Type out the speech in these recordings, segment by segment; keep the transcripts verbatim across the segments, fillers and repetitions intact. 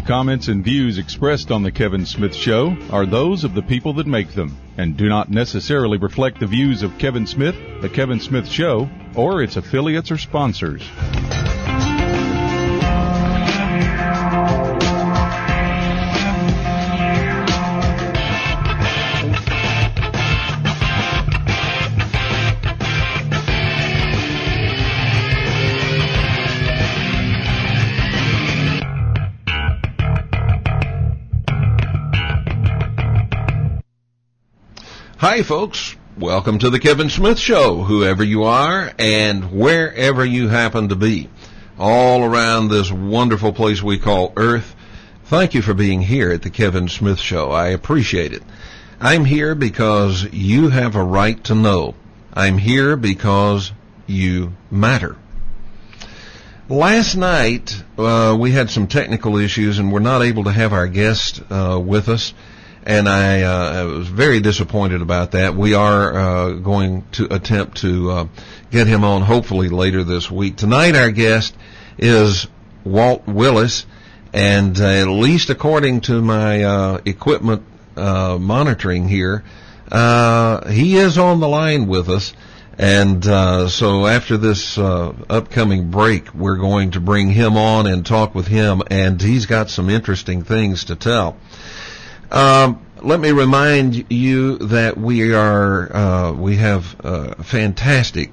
comments, and views expressed on The Kevin Smith Show are those of the people that make them and do not necessarily reflect the views of Kevin Smith, The Kevin Smith Show, or its affiliates or sponsors. Hi, folks. Welcome to the Kevin Smith Show, whoever you are and wherever you happen to be, all around this wonderful place we call Earth. Thank you for being here at the Kevin Smith Show. I appreciate it. I'm here because you have a right to know. I'm here because you matter. Last night, uh, we had some technical issues and we're not able to have our guest uh, with us. And I, uh, I was very disappointed about that. We are uh, going to attempt to uh, get him on hopefully later this week. Tonight our guest is Walt Willis, and uh, at least according to my uh, equipment uh, monitoring here, uh, he is on the line with us. And uh, so after this uh, upcoming break, we're going to bring him on and talk with him, and he's got some interesting things to tell. Um, let me remind you that we are, uh, we have a fantastic,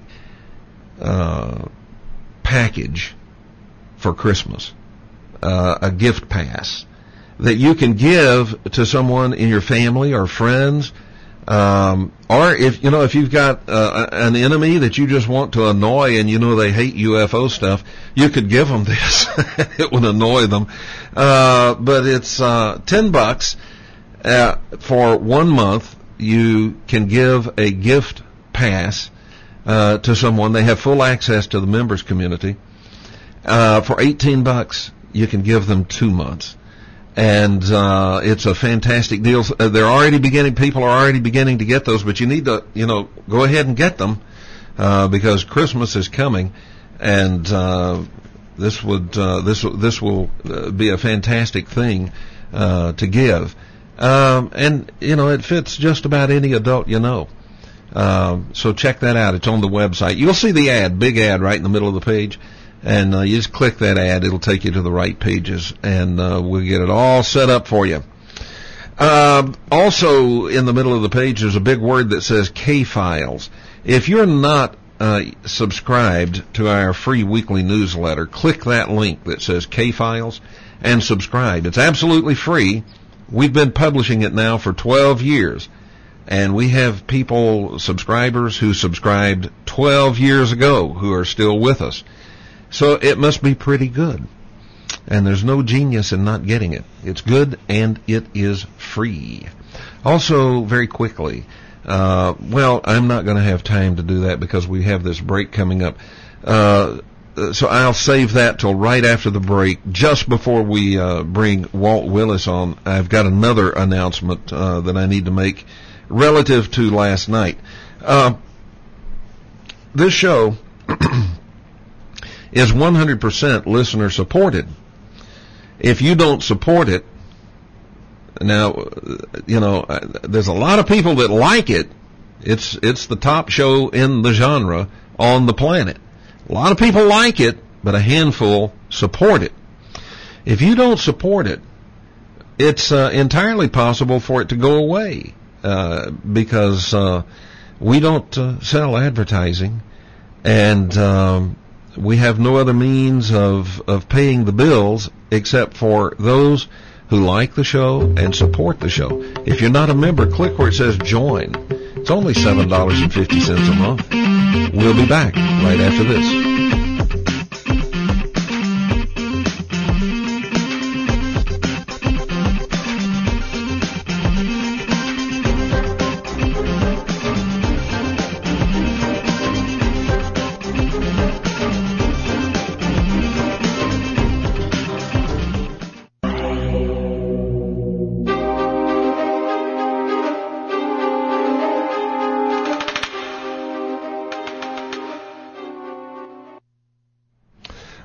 uh, package for Christmas, uh, a gift pass that you can give to someone in your family or friends, um, or if, you know, if you've got, uh, an enemy that you just want to annoy and you know they hate U F O stuff, you could give them this. It would annoy them. Uh, but it's, uh, ten bucks. Uh, for one month, you can give a gift pass uh, to someone. They have full access to the members community. Uh, for eighteen bucks, you can give them two months, and uh, it's a fantastic deal. Uh, they're already beginning. People are already beginning to get those, but you need to, you know, go ahead and get them uh, because Christmas is coming, and uh, this would uh, this this will uh, be a fantastic thing uh, to give. Um, and, you know, it fits just about any adult you know. Um, so check that out. It's on the website. You'll see the ad, big ad right in the middle of the page. And, uh, you just click that ad. It'll take you to the right pages. And, uh, we'll get it all set up for you. Um, also in the middle of the page, there's a big word that says K-Files. If you're not, uh, subscribed to our free weekly newsletter, click that link that says K-Files and subscribe. It's absolutely free. We've been publishing it now for twelve years, and we have people, subscribers who subscribed twelve years ago who are still with us. So it must be pretty good. And there's no genius in not getting it. It's good and it is free. Also, very quickly, uh, well, I'm not going to have time to do that because we have this break coming up. Uh, So I'll save that till right after the break. Just before we uh, bring Walt Willis on, I've got another announcement uh, that I need to make relative to last night. Uh, this show is one hundred percent listener supported. If you don't support it, now, you know, there's a lot of people that like it. It's it's the top show in the genre on the planet. A lot of people like it, but a handful support it. If you don't support it, it's uh, entirely possible for it to go away uh, because uh, we don't uh, sell advertising, and um, we have no other means of, of paying the bills except for those who like the show and support the show. If you're not a member, click where it says join. It's only seven dollars and fifty cents a month. We'll be back right after this.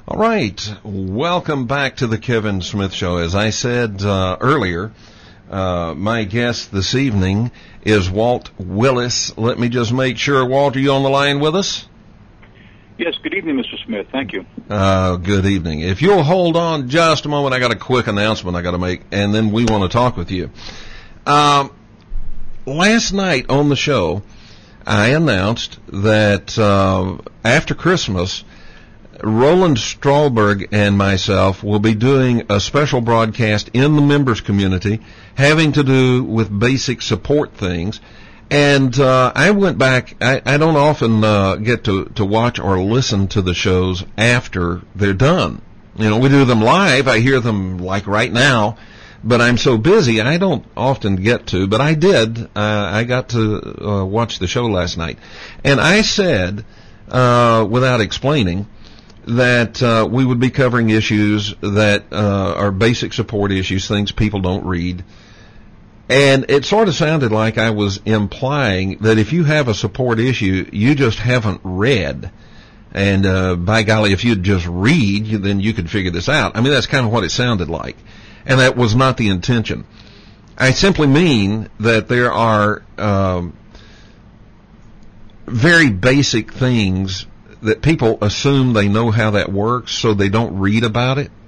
All right, welcome back to the Kevin Smith Show. As I said uh, earlier, uh, my guest this evening is Walt Willis. Let me just make sure, Walt, are you on the line with us? Yes, good evening, Mister Smith. Thank you. Uh, good evening. If you'll hold on just a moment, I got a quick announcement I got to make, and then we want to talk with you. Um, last night on the show, I announced that uh, after Christmas, Roland Strahlberg and myself will be doing a special broadcast in the members community having to do with basic support things. And uh, I went back. I, I don't often uh, get to, to watch or listen to the shows after they're done. You know, we do them live. I hear them like right now, but I'm so busy I don't often get to. But I did. Uh, I got to uh, watch the show last night. And I said, uh, without explaining, that uh, we would be covering issues that uh, are basic support issues, things people don't read. And it sort of sounded like I was implying that if you have a support issue, you just haven't read. And uh, by golly, if you'd just read, then you could figure this out. I mean, that's kind of what it sounded like. And that was not the intention. I simply mean that there are um, very basic things that people assume they know how that works, so they don't read about it.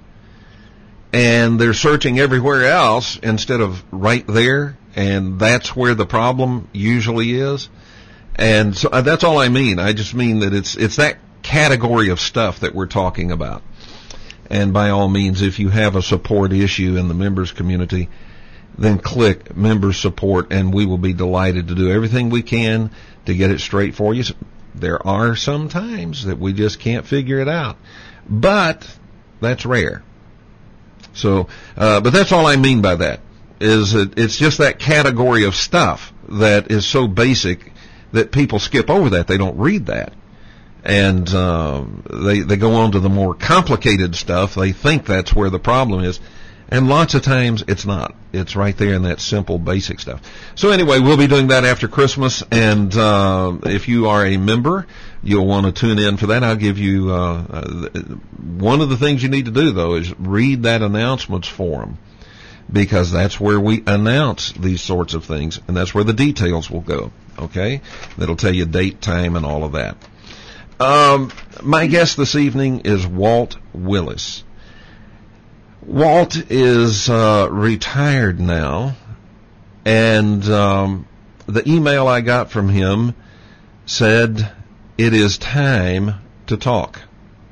And they're searching everywhere else instead of right there, and that's where the problem usually is. And so uh, that's all I mean. I just mean that it's it's that category of stuff that we're talking about. And by all means, if you have a support issue in the members community, then click members support, and we will be delighted to do everything we can to get it straight for you. There are some times that we just can't figure it out, but that's rare. So, uh, but that's all I mean by that, is that it's just that category of stuff that is so basic that people skip over that. They don't read that. And, uh, they, they go on to the more complicated stuff. They think that's where the problem is. And lots of times it's not. It's right there in that simple, basic stuff. So anyway, we'll be doing that after Christmas. And uh, if you are a member, you'll want to tune in for that. I'll give you uh, uh, one of the things you need to do, though, is read that announcements forum, because that's where we announce these sorts of things, and that's where the details will go. Okay? That'll tell you date, time, and all of that. Um, my guest this evening is Walt Willis. Walt is uh, retired now, and um, the email I got from him said, "It is time to talk."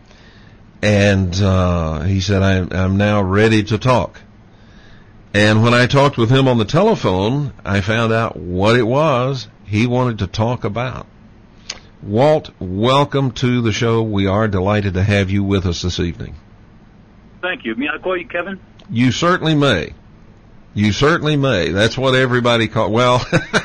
And uh, he said, I'm, I'm now ready to talk. And when I talked with him on the telephone, I found out what it was he wanted to talk about. Walt, welcome to the show. We are delighted to have you with us this evening. Thank you. May I call you Kevin? You certainly may. You certainly may. That's what everybody call. Well,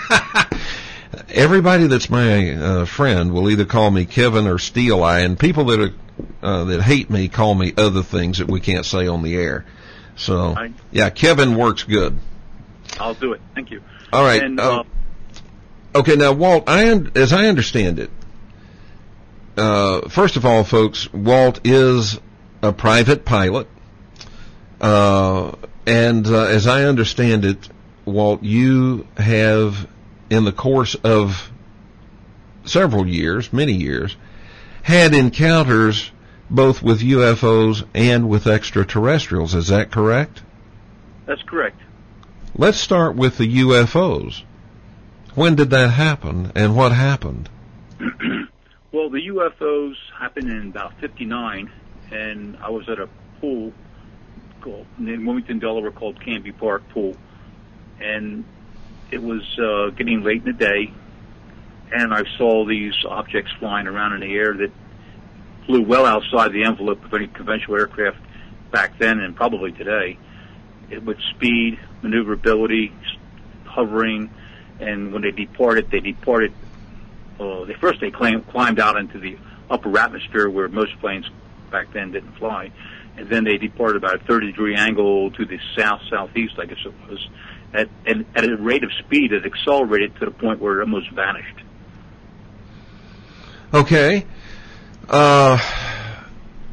everybody that's my uh, friend will either call me Kevin or Steel Eye, and people that are uh, that hate me call me other things that we can't say on the air. So, I, yeah, Kevin works good. I'll do it. Thank you. All right. And, uh, uh, okay, now, Walt, I as I understand it, uh, first of all, folks, Walt is a private pilot, uh, and uh, as I understand it, Walt, you have, in the course of several years, many years, had encounters both with U F Os and with extraterrestrials. Is that correct? That's correct. Let's start with the U F Os. When did that happen, and what happened? Well, the U F Os happened in about fifty-nine, and I was at a pool called, in Wilmington, Delaware, called Canby Park Pool, and it was uh, getting late in the day, and I saw these objects flying around in the air that flew well outside the envelope of any conventional aircraft back then and probably today. It with speed, maneuverability, hovering, and when they departed, they departed. Uh, they first they claimed, climbed out into the upper atmosphere where most planes back then didn't fly, and then they departed about a thirty degree angle to the south southeast, I guess it was, at and at a rate of speed that accelerated to the point where it almost vanished. Okay. Uh,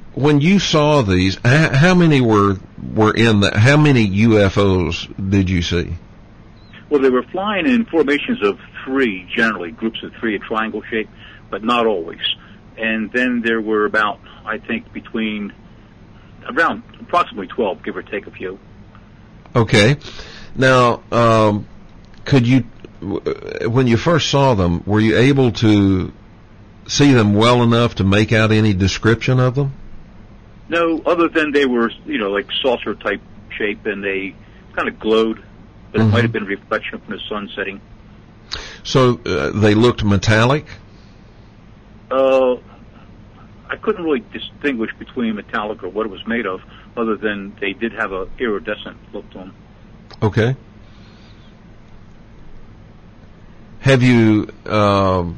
when you saw these, how many were were in the? How many U F Os did you see? Well, they were flying in formations of three, generally groups of three, a triangle shape, but not always. And then there were about, I think, between around approximately twelve, give or take a few. Okay. Now, um, could you, when you first saw them, were you able to see them well enough to make out any description of them? No, other than they were, you know, like saucer type shape, and they kind of glowed, but mm-hmm. it might have been a reflection from the sun setting. So uh, they looked metallic? Uh, I couldn't really distinguish between metallic or what it was made of, other than they did have a iridescent look to them. Okay. Have you, um,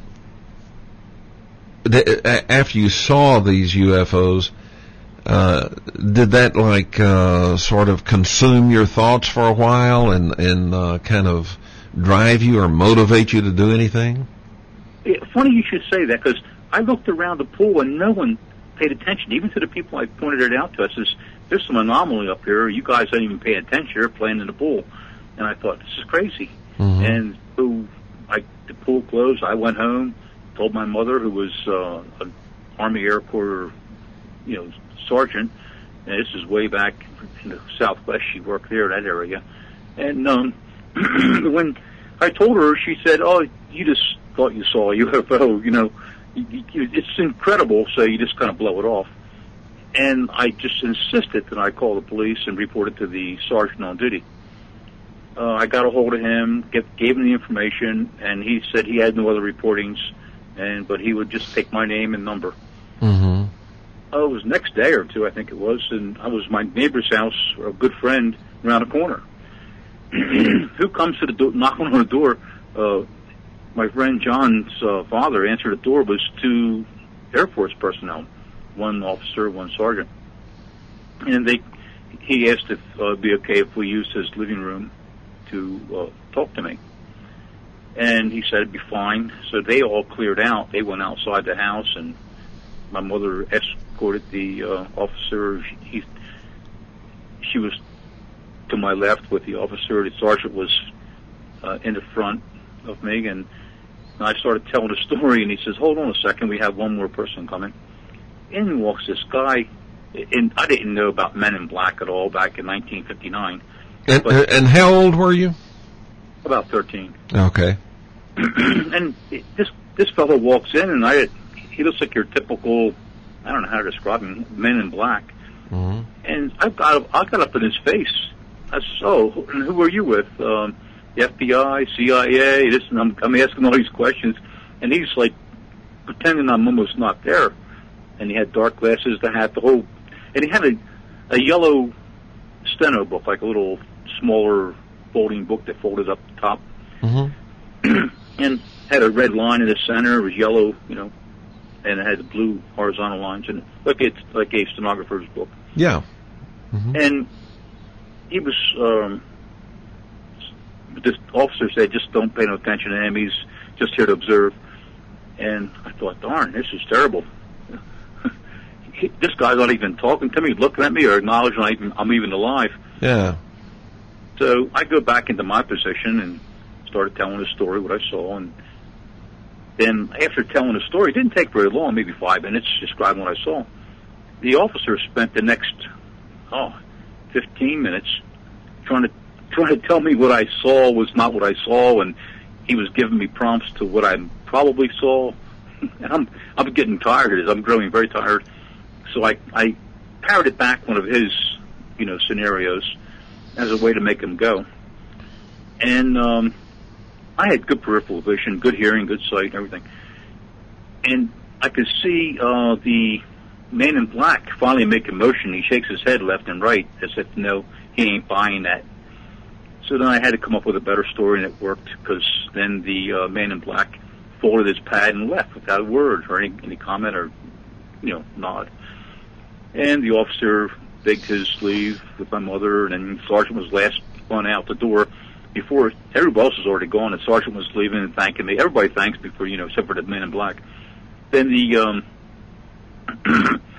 th- after you saw these U F Os, uh, did that like uh, sort of consume your thoughts for a while and and uh, kind of drive you or motivate you to do anything? Yeah, funny you should say that, because I looked around the pool and no one paid attention, even to the people I pointed it out to. I says, "There's some anomaly up here. You guys don't even pay attention. You're playing in the pool." And I thought, this is crazy. Mm-hmm. And so I, the pool closed. I went home, told my mother, who was uh, an Army Air Corps, you know, sergeant. And this is way back in the Southwest. She worked there, that area. And um, when I told her, she said, "Oh, you just thought you saw a U F O. You know, it's incredible, so you just kind of blow it off." And I just insisted that I call the police and report it to the sergeant on duty. Uh, I got a hold of him, get, gave him the information, and he said he had no other reportings, and but he would just take my name and number. Mm-hmm. Oh, it was next day or two, I think it was, and I was my neighbor's house, a good friend, around the corner. Who comes to the door, knocking on the door? Uh, my friend John's uh, father answered the door. Was two Air Force personnel, one officer, one sergeant, and they. He asked if uh, it'd be okay if we used his living room to uh, talk to me, and he said it'd be fine. So they all cleared out. They went outside the house, and my mother escorted the uh, officer. He, she was to my left with the officer. The sergeant was uh, in the front of me, and I started telling the story, and he says, "Hold on a second, we have one more person coming." In walks this guy, and I didn't know about Men in Black at all back in nineteen fifty-nine. And, and how old were you? About thirteen. Okay. And this this fellow walks in, and I he looks like your typical, I don't know how to describe him, Men in Black. Mm-hmm. And I got I got up in his face. I said, "Oh, and who are you with? Um, the F B I, C I A?" This, and I'm, I'm asking all these questions, and he's like pretending I'm almost not there. And he had dark glasses, the hat, the whole, and he had a, a yellow steno book, like a little smaller folding book that folded up the top, mm-hmm. and had a red line in the center. It was yellow, you know, and it had the blue horizontal lines in it, like it's like a stenographer's book. Yeah. Mm-hmm. And he was. Um, this officer said, "Just don't pay no attention to him. He's just here to observe." And I thought, darn, this is terrible. He, this guy's not even talking to me, looking at me, or acknowledging I'm even, I'm even alive. Yeah. So I go back into my position and started telling the story, what I saw. And then after telling the story, it didn't take very long, maybe five minutes, describing what I saw. The officer spent the next, oh, fifteen minutes trying to trying to tell me what I saw was not what I saw, and he was giving me prompts to what I probably saw. And I'm I'm getting tired of this. I'm growing very tired. So I I parroted back one of his, you know, scenarios as a way to make him go. And um, I had good peripheral vision, good hearing, good sight, everything. And I could see uh, the Man in Black finally make a motion. He shakes his head left and right as if, no, he ain't buying that. So then I had to come up with a better story, and it worked, because then the uh, Man in Black folded his pad and left without a word or any, any comment or, you know, nod. And the officer begged his leave with my mother, and then the sergeant was last one out the door before everybody else was already gone. The sergeant was leaving and thanking me. Everybody thanks me for, you know, except for the Man in Black. Then the um,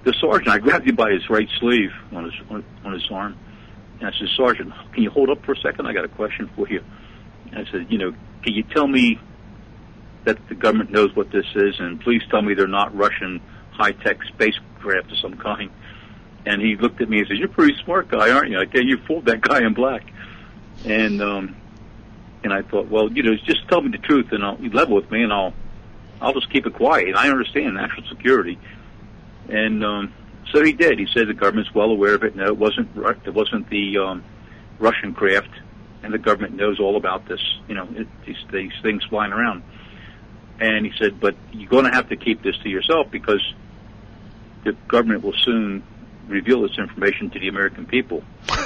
the sergeant, I grabbed him by his right sleeve on his on, on his arm, and I said, Sergeant, can you hold up for a second? I got a question for you. And I said, you know, can you tell me that the government knows what this is, and please tell me they're not Russian high-tech spacecraft of some kind. And he looked at me and said, you're a pretty smart guy, aren't you? I tell you, you fooled that guy in black. And um, and I thought, well, you know, just tell me the truth, and I'll you level with me, and I'll I'll just keep it quiet. And I understand national security. And um, so he did. He said the government's well aware of it. No, it wasn't. It wasn't the um, Russian craft, and the government knows all about this. You know, it, these, these things flying around. And he said, but you're going to have to keep this to yourself because the government will soon reveal this information to the American people.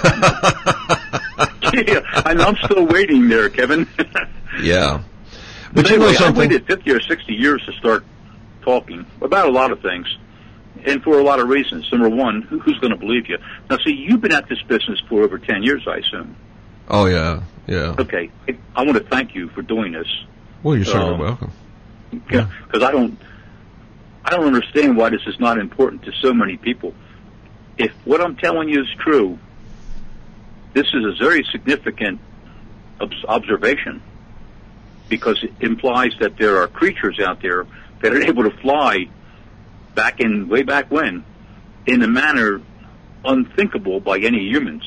Yeah, and I'm still waiting there, Kevin. Yeah. But, but you anyway, know something? I waited fifty or sixty years to start talking about a lot of things, and for a lot of reasons. Number one, who, who's going to believe you? Now, see, you've been at this business for over ten years, I assume. Oh, yeah, yeah. Okay, I want to thank you for doing this. Well, you're certainly um, welcome. Because yeah. I don't, I don't understand why this is not important to so many people. If what I'm telling you is true, this is a very significant observation because it implies that there are creatures out there that are able to fly back in, way back when, in a manner unthinkable by any humans.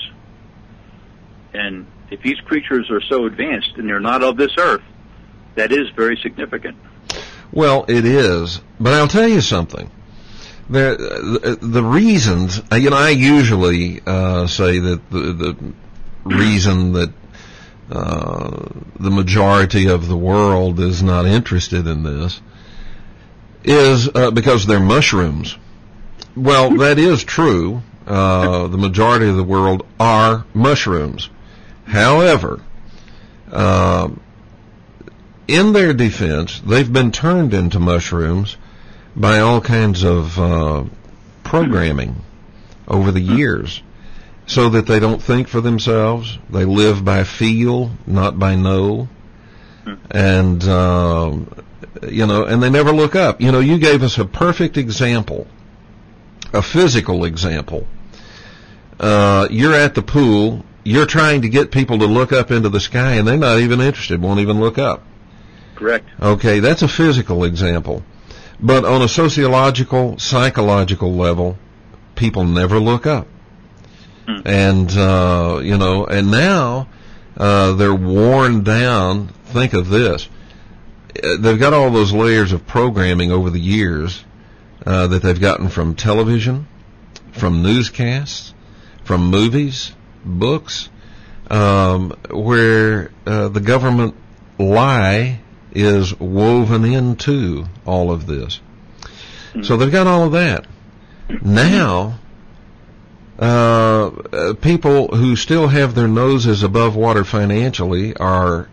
And if these creatures are so advanced and they're not of this earth, that is very significant. Well, it is, but I'll tell you something. There, the, the reasons, you know, I usually uh, say that the, the reason that uh, the majority of the world is not interested in this is uh, because they're mushrooms. Well, that is true. Uh, the majority of the world are mushrooms. However, uh, in their defense, they've been turned into mushrooms by all kinds of uh, programming over the years so that they don't think for themselves. They live by feel, not by know. And, uh, you know, and they never look up. You know, you gave us a perfect example, a physical example. Uh, you're at the pool, you're trying to get people to look up into the sky, and they're not even interested, won't even look up. Correct. Okay, that's a physical example. But on a sociological, psychological level, people never look up. Hmm. And, uh, you know, and now, uh, they're worn down. Think of this. They've got all those layers of programming over the years, uh, that they've gotten from television, from newscasts, from movies, books, um, where, uh, the government lie is woven into all of this. Mm-hmm. So they've got all of that. Now, uh, people who still have their noses above water financially are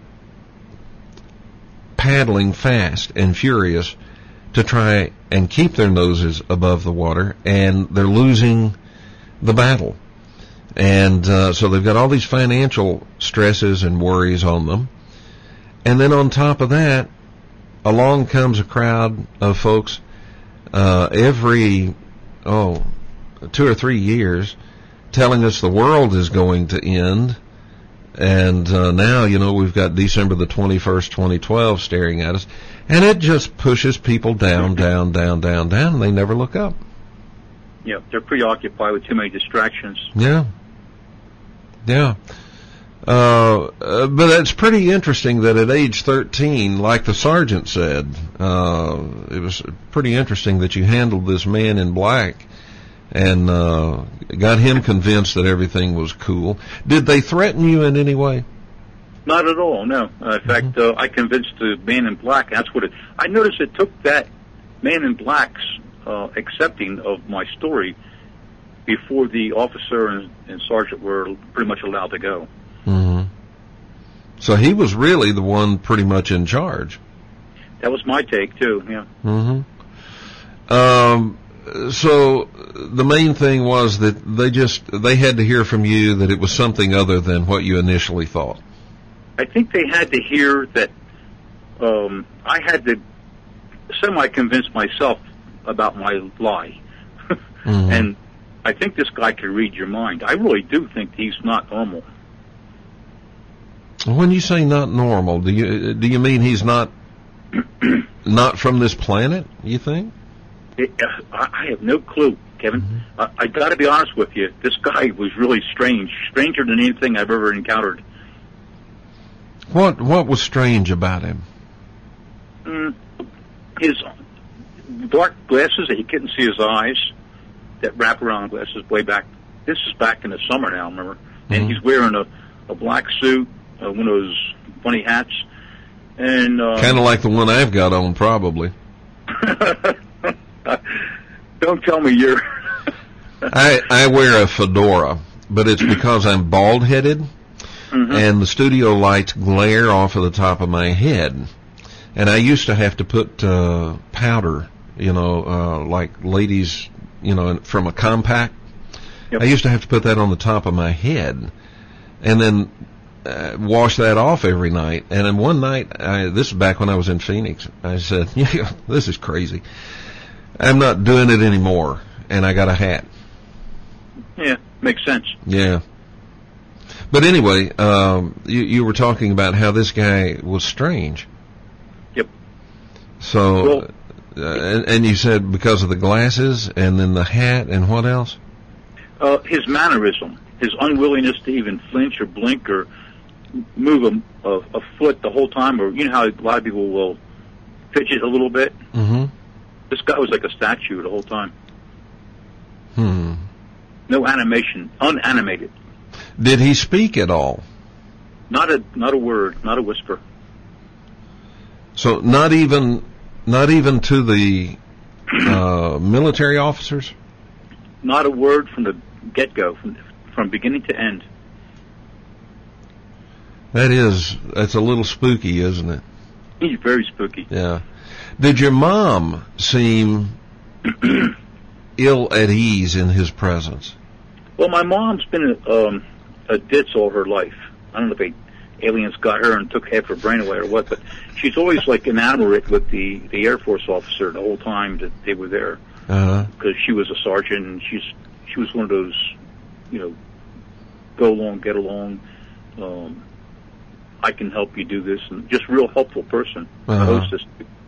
paddling fast and furious to try and keep their noses above the water, and they're losing the battle. And uh, so they've got all these financial stresses and worries on them. And then on top of that, along comes a crowd of folks uh, every, oh, two or three years telling us the world is going to end. And uh, now, you know, we've got December the twenty-first, twenty twelve staring at us. And it just pushes people down, down, down, down, down, and they never look up. Yeah, they're preoccupied with too many distractions. Yeah. Yeah. Uh, uh, but it's pretty interesting that at age thirteen, like the sergeant said, uh, it was pretty interesting that you handled this man in black and, uh, got him convinced that everything was cool. Did they threaten you in any way? Not at all, no. Uh, in fact, uh, I convinced the man in black, that's what it, I noticed it took that man in black's, uh, accepting of my story before the officer and, and sergeant were pretty much allowed to go. Mm-hmm. So he was really the one pretty much in charge. That was my take too. Yeah. Mm-hmm. Um. So the main thing was that they just they had to hear from you that it was something other than what you initially thought. I think they had to hear that. Um, I had to semi-convince myself about my lie. Mm-hmm. And I think this guy can read your mind. I really do think he's not normal. When you say not normal, do you do you mean he's not not from this planet, you think? It, uh, I have no clue, Kevin. Mm-hmm. Uh, I got to be honest with you. This guy was really strange, stranger than anything I've ever encountered. What what was strange about him? Mm, his dark glasses that you couldn't see his eyes, that wraparound glasses way back. This is back in the summer now, remember? Mm-hmm. And he's wearing a, a black suit, uh, one of those funny hats. and uh, Kind of like the one I've got on, probably. Don't tell me you're... I, I wear a fedora, but it's because I'm bald-headed, mm-hmm. and the studio lights glare off of the top of my head. And I used to have to put uh, powder, you know, uh, like ladies, you know, from a compact. Yep. I used to have to put that on the top of my head, and then uh, wash that off every night. And then one night, I, this is back when I was in Phoenix, I said, yeah, this is crazy. I'm not doing it anymore, and I got a hat. Yeah, makes sense. Yeah. But anyway, um, you, you were talking about how this guy was strange. Yep. So, well, uh, and, and you said because of the glasses, and then the hat, and what else? Uh, his mannerism, his unwillingness to even flinch or blink or move a, a, a foot the whole time, or you know how a lot of people will fidget a little bit? Mm-hmm. This guy was like a statue the whole time. Hmm. No animation, unanimated. Did he speak at all? Not a not a word, not a whisper. So not even not even to the uh, military officers? Not a word from the get-go, from from beginning to end. That is, that's a little spooky, isn't it? He's very spooky. Yeah. Did your mom seem ill at ease in his presence? Well, my mom's been a, um, a ditz all her life. I don't know if they, aliens got her and took half her brain away or what, but she's always like enamored with the, the Air Force officer the whole time that they were there. Uh-huh. Because she was a sergeant, and she's she was one of those, you know, go along, get along. Um, I can help you do this, and just real helpful person. Uh-huh. Hostess.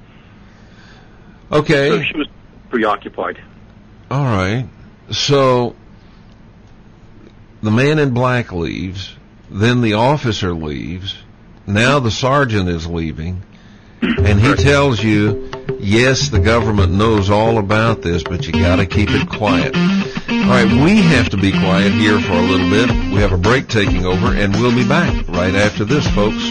Okay. So she was preoccupied. All right. So the man in black leaves, then the officer leaves, now the sergeant is leaving, and he tells you, yes, the government knows all about this, but you got to keep it quiet. All right, we have to be quiet here for a little bit. We have a break taking over, and we'll be back right after this, folks.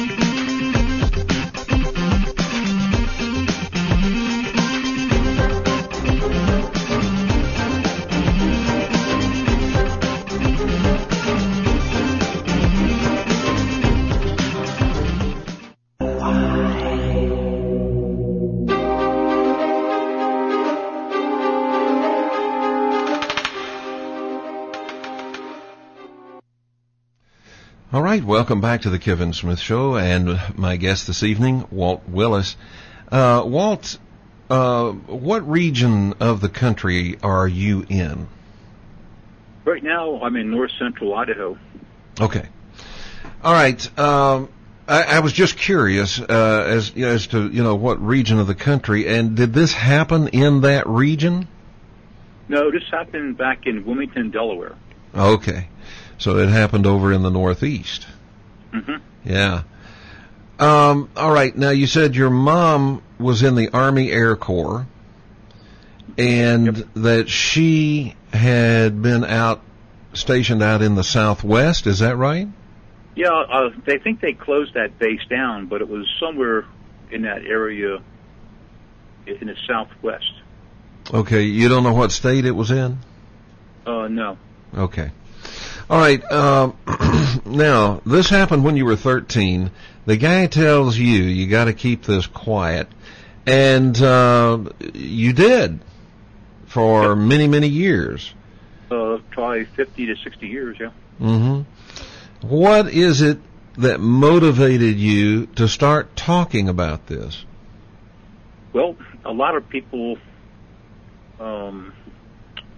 All right, welcome back to the Kevin Smith Show, and my guest this evening, Walt Willis. Uh, Walt, uh, what region of the country are you in? Right now, I'm in north central Idaho. Okay. All right. Um, I, I was just curious uh, as as to you know what region of the country, and did this happen in that region? No, this happened back in Wilmington, Delaware. Okay. So it happened over in the Northeast. Mm-hmm. Yeah. Um, all right. Now, you said your mom was in the Army Air Corps, and yep. that she had been out, stationed out in the Southwest. Is that right? Yeah, uh, they think they closed that base down, but it was somewhere in that area in the Southwest. Okay. You don't know what state it was in? Uh, no. Okay. All right. Um, now, this happened when you were thirteen. The guy tells you you got to keep this quiet, and uh, you did for yep. many, many years. Uh, probably fifty to sixty years, yeah. Mm-hmm. What is it that motivated you to start talking about this? Well, a lot of people um,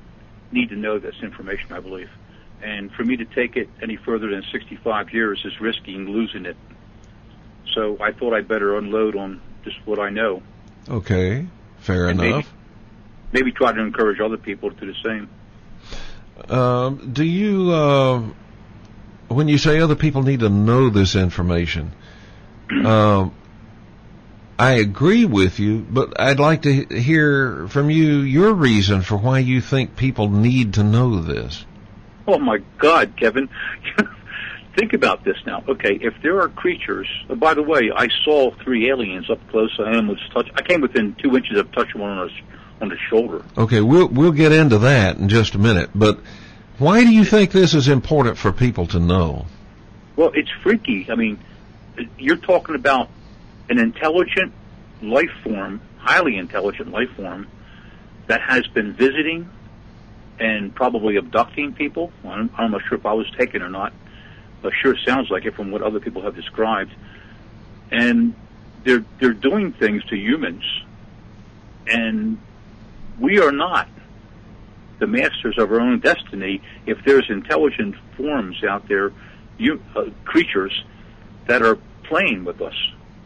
need to know this information, I believe. And for me to take it any further than sixty-five years is risking losing it. So I thought I'd better unload on just what I know. Okay, fair and enough. Maybe, maybe try to encourage other people to do the same. Um, do you, uh, when you say other people need to know this information, um, I agree with you, but I'd like to hear from you your reason for why you think people need to know this. Oh, my God, Kevin. Think about this now. Okay, if there are creatures, oh, by the way, I saw three aliens up close. I almost touched, I came within two inches of touching one on his, on his shoulder. Okay, we'll, we'll get into that in just a minute, but why do you think this is important for people to know? Well, it's freaky. I mean, you're talking about an intelligent life form, highly intelligent life form, that has been visiting and probably abducting people. I'm, I'm not sure if I was taken or not. But sure sounds like it from what other people have described. And they're they're doing things to humans, and we are not the masters of our own destiny. If there's intelligent forms out there, you, uh, creatures that are playing with us.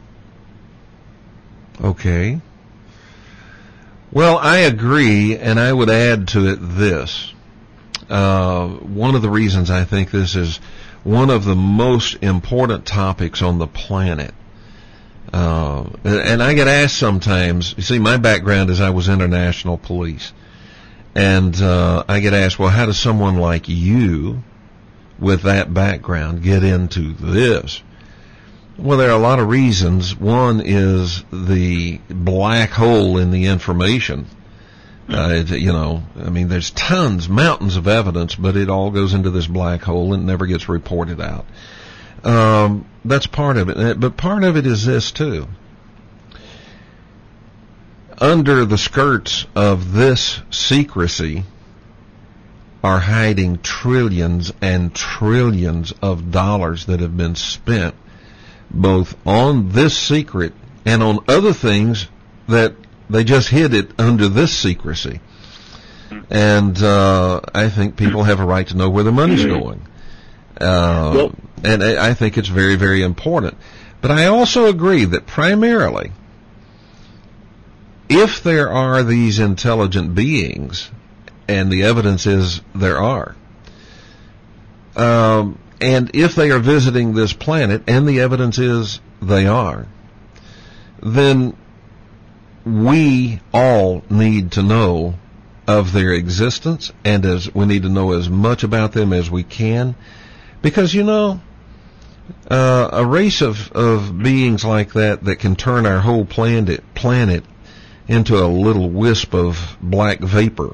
Okay. Well, I agree, and I would add to it this. Uh, one of the reasons I think this is one of the most important topics on the planet. Uh, and I get asked sometimes, you see, my background is I was international police. And uh, I get asked, well, how does someone like you with that background get into this? Well, there are a lot of reasons. One is the black hole in the information. Uh, it, you know, I mean, there's tons, mountains of evidence, but it all goes into this black hole and never gets reported out. Um, that's part of it. But part of it is this, too. Under the skirts of this secrecy are hiding trillions and trillions of dollars that have been spent both on this secret and on other things that they just hid it under this secrecy. And uh, I think people have a right to know where their money's going. Uh, well, and I think it's very, very important. But I also agree that primarily, if there are these intelligent beings, and the evidence is there are, um, and if they are visiting this planet, and the evidence is they are, then we all need to know of their existence, and as we need to know as much about them as we can, because, you know, uh, a race of, of beings like that that can turn our whole planet, planet into a little wisp of black vapor,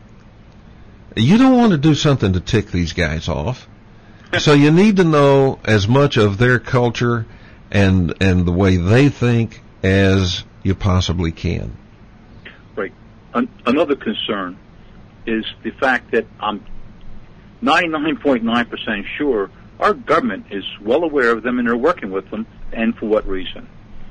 you don't want to do something to tick these guys off. So you need to know as much of their culture and and the way they think as you possibly can. Right. An- another concern is the fact that I'm ninety-nine point nine percent sure our government is well aware of them and they're working with them, and for what reason?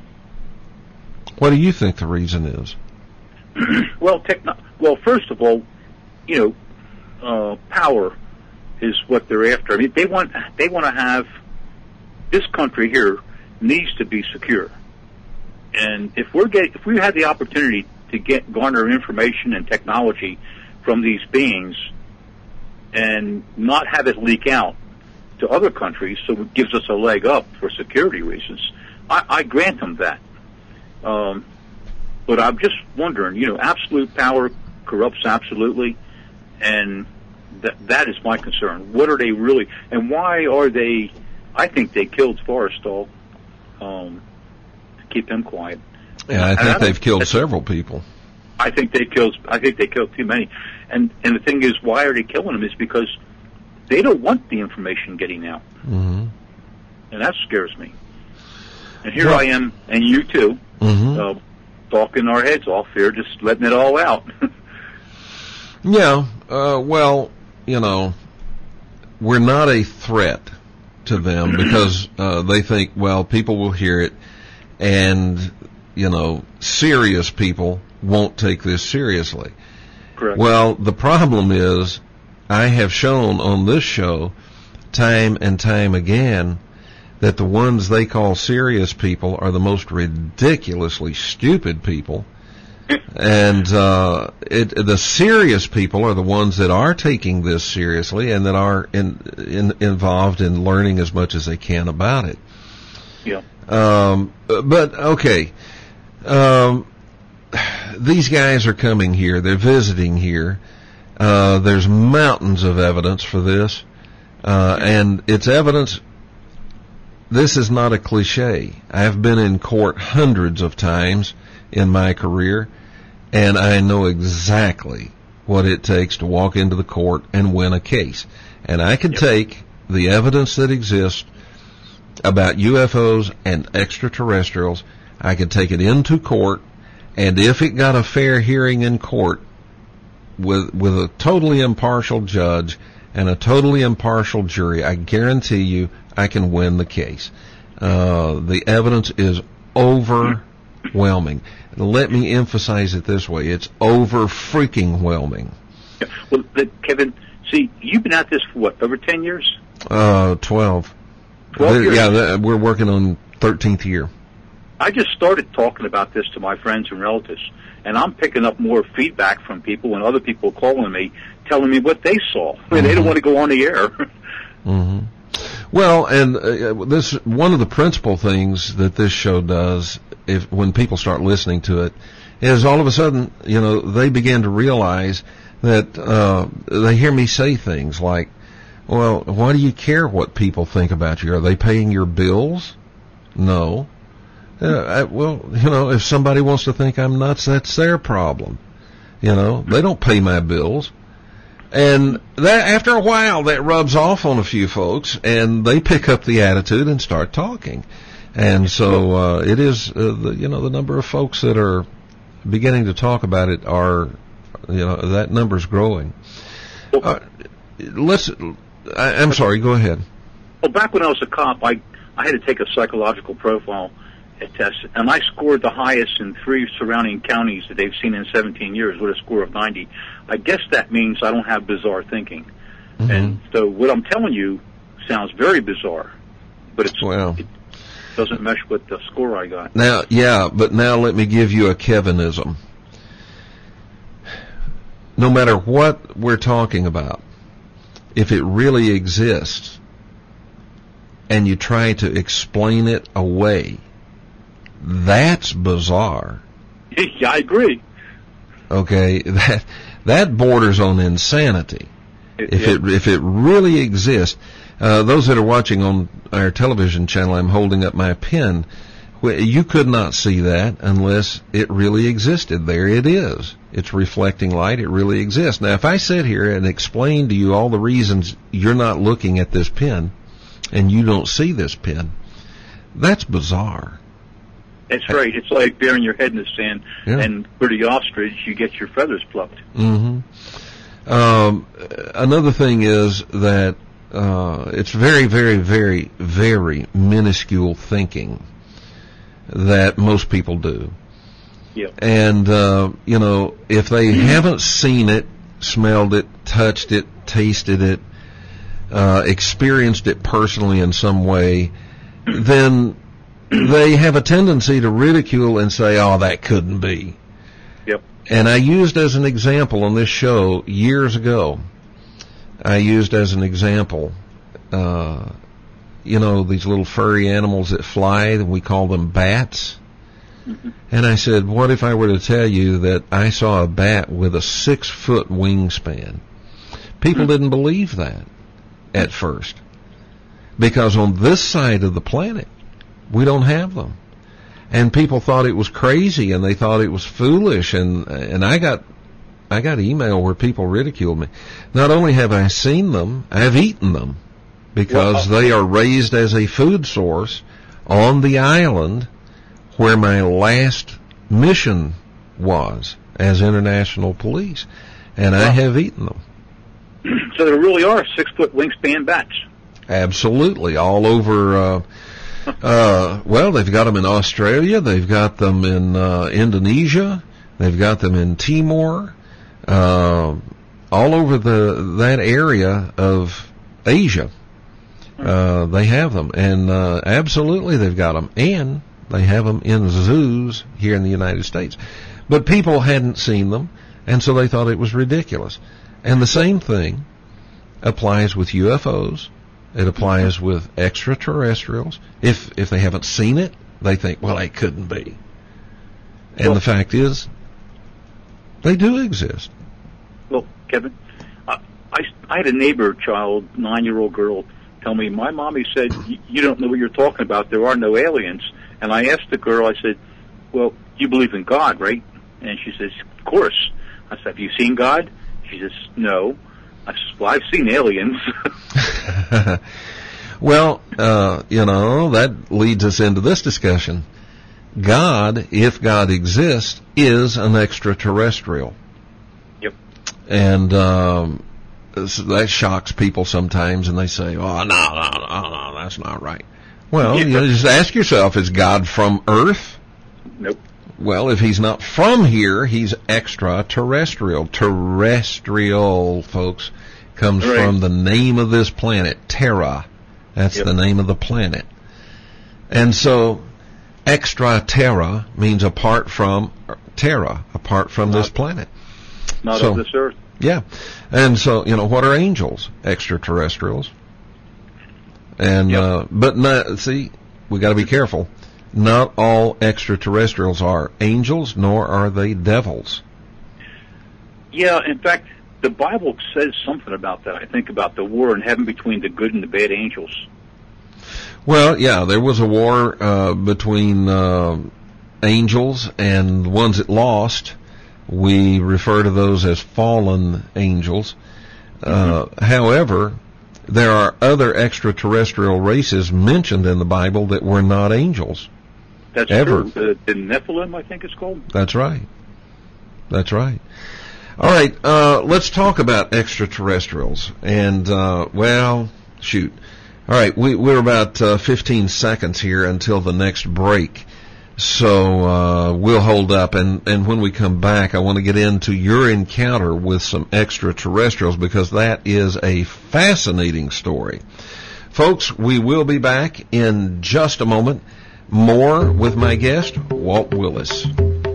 What do you think the reason is? well, techno- well, first of all, you know, uh, power is what they're after. I mean, they want they want to have this country here needs to be secure, and if we're get if we had the opportunity to get garner information and technology from these beings and not have it leak out to other countries, so it gives us a leg up for security reasons, I, I grant them that. Um, but I'm just wondering, you know, absolute power corrupts absolutely, and that that is my concern. What are they really, and why are they? I think they killed Forrestal um, to keep him quiet. Yeah, I think I they've killed several people. I think they killed. I think they killed too many. And and the thing is, why are they killing them? Is because they don't want the information getting out, mm-hmm. and that scares me. And here well, I am, and you too, mm-hmm. uh, talking our heads off here, just letting it all out. yeah. Uh, well, you know, we're not a threat to them because uh, they think, well, people will hear it, and you know, serious people won't take this seriously. Correct. Well, the problem is, I have shown on this show, time and time again, that the ones they call serious people are the most ridiculously stupid people. And uh, it, the serious people are the ones that are taking this seriously and that are in, in, involved in learning as much as they can about it. Yeah. Um, but, okay. Um, these guys are coming here. They're visiting here. Uh, there's mountains of evidence for this. Uh, and it's evidence. This is not a cliche. I've been in court hundreds of times in my career, and I know exactly what it takes to walk into the court and win a case. And I can yep. take the evidence that exists about U F Os and extraterrestrials, I could take it into court, and if it got a fair hearing in court with with a totally impartial judge and a totally impartial jury, I guarantee you I can win the case. Uh, the evidence is overwhelming. Let me emphasize it this way. It's over freaking whelming. Yeah. Well, but Kevin, see, you've been at this for what, over ten years? Uh, twelve. twelve years? Yeah, we're working on thirteenth year. I just started talking about this to my friends and relatives, and I'm picking up more feedback from people and other people calling me, telling me what they saw. Mm-hmm. They don't want to go on the air. Mm-hmm. Well, and uh, this one of the principal things that this show does, if when people start listening to it, is all of a sudden, you know, they begin to realize that uh, they hear me say things like, well, why do you care what people think about you? Are they paying your bills? No. Uh, I, well, you know, if somebody wants to think I'm nuts, that's their problem. You know, they don't pay my bills. And that, after a while, that rubs off on a few folks, and they pick up the attitude and start talking. And so, uh, it is, uh, the, you know, the number of folks that are beginning to talk about it are, you know, that number's growing. Uh, let's, I, I'm sorry, go ahead. Well, back when I was a cop, I, I had to take a psychological profile test, and I scored the highest in three surrounding counties that they've seen in seventeen years with a score of ninety. I guess that means I don't have bizarre thinking. Mm-hmm. And so what I'm telling you sounds very bizarre, but it's, well, it doesn't mesh with the score I got. Now, yeah, but now let me give you a Kevinism. No matter what we're talking about, if it really exists and you try to explain it away, that's bizarre. Yeah, I agree. Okay, that that borders on insanity. It, if yeah. it if it really exists, uh, those that are watching on our television channel, I'm holding up my pen. You could not see that unless it really existed. There it is. It's reflecting light. It really exists. Now, if I sit here and explain to you all the reasons you're not looking at this pen and you don't see this pen, that's bizarre. That's right. It's like burying your head in the sand, yeah. and for the ostrich, you get your feathers plucked. Mm-hmm. Um, another thing is that uh, it's very, very, very, very minuscule thinking that most people do. Yeah. And, uh, you know, if they haven't seen it, smelled it, touched it, tasted it, uh, experienced it personally in some way, then they have a tendency to ridicule and say, oh, that couldn't be. Yep. And I used as an example on this show years ago, I used as an example, uh, you know, these little furry animals that fly, we call them bats. Mm-hmm. And I said, what if I were to tell you that I saw a bat with a six-foot wingspan? People mm-hmm. didn't believe that at first, because on this side of the planet, we don't have them. And people thought it was crazy, and they thought it was foolish, and and I got I got email where people ridiculed me. Not only have I seen them, I have eaten them, because wow. they are raised as a food source on the island where my last mission was as international police, and wow. I have eaten them. So there really are six-foot wingspan bats. Absolutely, all over. Uh, uh, well, they've got them in Australia. They've got them in uh, Indonesia. They've got them in Timor. uh, all over the that area of Asia. Uh, they have them, and uh, absolutely they've got them, and they have them in zoos here in the United States. But people hadn't seen them, and so they thought it was ridiculous. And the same thing applies with U F Os. It applies with extraterrestrials. If if they haven't seen it, they think, well, it couldn't be. And well, the fact is, they do exist. Well, Kevin, I, I, I had a neighbor child, nine-year-old girl, tell me, my mommy said, you don't know what you're talking about. There are no aliens. And I asked the girl, I said, well, you believe in God, right? And she says, of course. I said, have you seen God? She says, no. I said, well, I've seen aliens. Well, uh, you know, that leads us into this discussion. God, if God exists, is an extraterrestrial. Yep. And um, that shocks people sometimes, and they say, oh, no, no, no, no, that's not right. Well, yeah. You know, just ask yourself, is God from Earth? Nope. Well, if he's not from here, he's extraterrestrial. Terrestrial, folks, comes right. from the name of this planet, Terra. That's yep. the name of the planet. And so, extra-terra means apart from Terra, apart from not, this planet. Not so, of this earth. Yeah. And so, you know, what are angels? Extraterrestrials. And, yep. uh, but not, see, we gotta be careful. Not all extraterrestrials are angels, nor are they devils. Yeah, in fact, the Bible says something about that. I think about the war in heaven between the good and the bad angels. Well, yeah, there was a war uh, between uh, angels and the ones that lost. We refer to those as fallen angels. Mm-hmm. Uh, however, there are other extraterrestrial races mentioned in the Bible that were not angels. That's ever. true. The, the Nephilim, I think it's called. That's right. That's right. All right, uh, let's talk about extraterrestrials. And, uh, well, shoot. All right, we, we're about uh, fifteen seconds here until the next break. So uh, we'll hold up. And, and when we come back, I want to get into your encounter with some extraterrestrials, because that is a fascinating story. Folks, we will be back in just a moment. More with my guest, Walt Willis.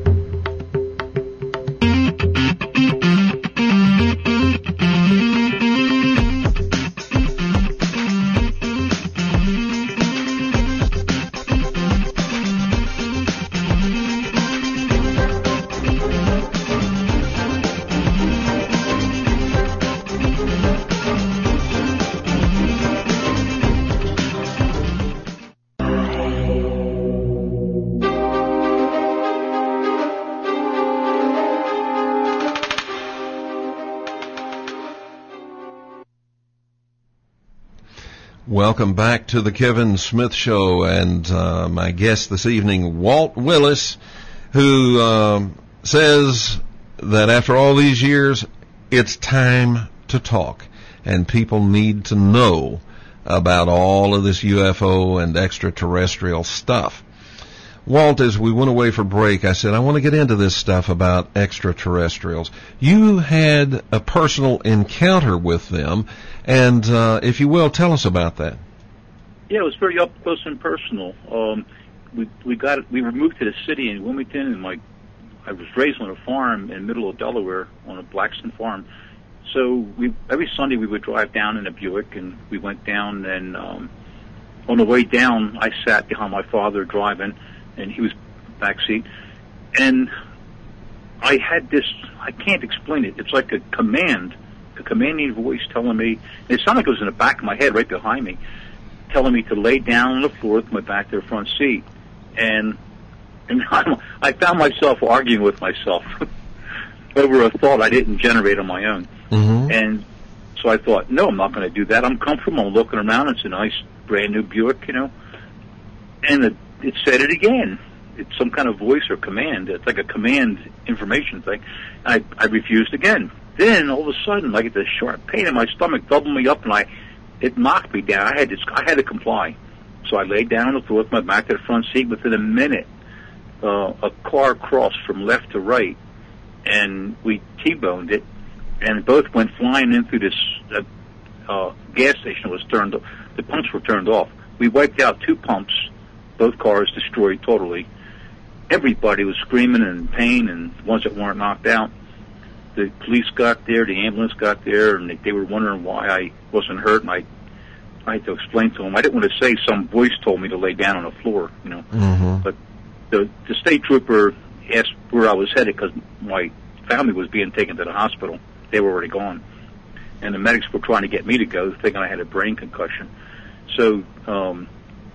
Welcome back to the Kevin Smith Show, and uh, my guest this evening, Walt Willis, who um, says that after all these years, it's time to talk, and people need to know about all of this U F O and extraterrestrial stuff. Walt, as we went away for break, I said, I want to get into this stuff about extraterrestrials. You had a personal encounter with them, and uh, if you will, tell us about that. Yeah, it was very up close and personal. Um, we we got we were moved to the city in Wilmington, and my I was raised on a farm in the middle of Delaware on a Blackston farm. So we every Sunday we would drive down in a Buick, and we went down, and um, on the way down, I sat behind my father driving, and he was back seat, and I had this, I can't explain it, it's like a command, a commanding voice telling me, it sounded like it was in the back of my head, right behind me, telling me to lay down on the floor with my back to the front seat, and and I found myself arguing with myself over a thought I didn't generate on my own, mm-hmm. and so I thought, no, I'm not going to do that, I'm comfortable, I'm looking around, it's a nice brand new Buick, you know, and the it said it again. It's some kind of voice or command. It's like a command information thing. I, I refused again. Then all of a sudden, I get this sharp pain in my stomach, doubled me up, and I, it knocked me down. I had to, I had to comply. So I laid down on the floor with my back to the front seat. Within a minute, uh, a car crossed from left to right, and we T-boned it, and both went flying in through this uh, uh, gas station. Was turned, the pumps were turned off. We wiped out two pumps, both cars destroyed totally. Everybody was screaming and in pain, and the ones that weren't knocked out. The police got there, the ambulance got there, and they, they were wondering why I wasn't hurt, and I, I had to explain to them. I didn't want to say some voice told me to lay down on the floor, you know. Mm-hmm. But the, the state trooper asked where I was headed because my family was being taken to the hospital. They were already gone. And the medics were trying to get me to go, thinking I had a brain concussion. So um,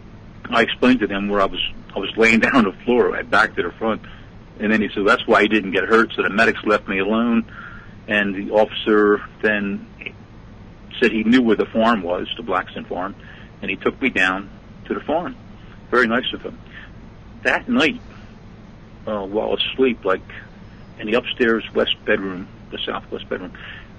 I explained to them where I was I was laying down on the floor. I backed to the front. And then he said, that's why he didn't get hurt. So the medics left me alone. And the officer then said he knew where the farm was, the Blackston farm. And he took me down to the farm. Very nice of him. That night, uh, while asleep, like in the upstairs west bedroom, the southwest bedroom,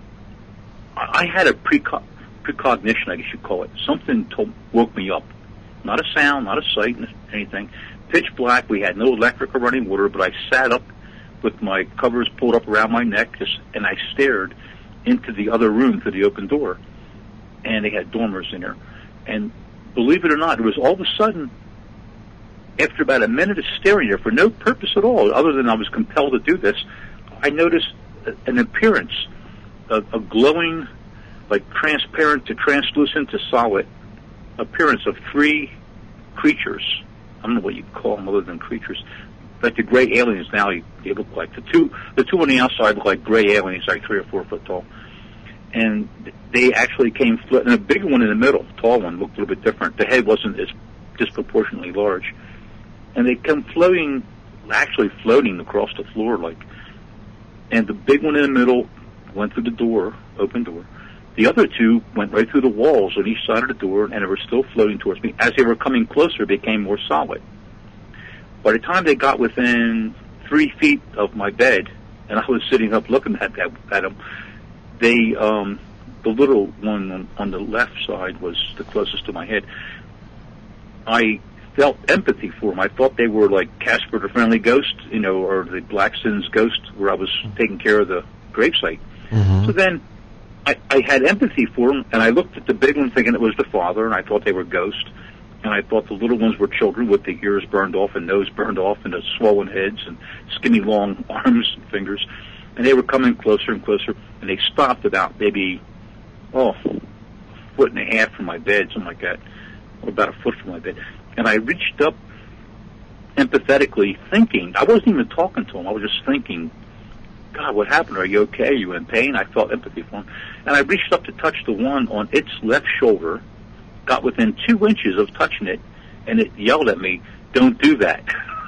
I, I had a preco- precognition, I guess you'd call it. Something told, woke me up. Not a sound, not a sight, anything. Pitch black. We had no electric or running water, but I sat up with my covers pulled up around my neck, just, and I stared into the other room through the open door. And they had dormers in there. And believe it or not, it was all of a sudden, after about a minute of staring there for no purpose at all, other than I was compelled to do this, I noticed an appearance, a, a glowing, like transparent to translucent to solid appearance of three creatures. I don't know what you'd call them other than creatures. Like the gray aliens now, they look like. The two the two on the outside look like gray aliens, like three or four foot tall. And they actually came, flo- and a bigger one in the middle, tall one, looked a little bit different. The head wasn't as disproportionately large. And they come floating, actually floating across the floor, like. And the big one in the middle went through the door, open door. The other two went right through the walls on each side of the door, and they were still floating towards me. As they were coming closer, they became more solid. By the time they got within three feet of my bed, and I was sitting up looking at, at, at them, they, um, the little one on, on the left side was the closest to my head. I felt empathy for them. I thought they were like Casper the Friendly Ghost, you know, or the Blackston's ghost, where I was taking care of the gravesite. Mm-hmm. So then I, I had empathy for them, and I looked at the big one thinking it was the father, and I thought they were ghosts. And I thought the little ones were children with the ears burned off and nose burned off and the swollen heads and skinny long arms and fingers. And they were coming closer and closer, and they stopped about maybe, oh, a foot and a half from my bed, something like that, or about a foot from my bed. And I reached up empathetically thinking, I wasn't even talking to them, I was just thinking, God, what happened? Are you okay? Are you in pain? I felt empathy for him. And I reached up to touch the one on its left shoulder, got within two inches of touching it, and it yelled at me, don't do that.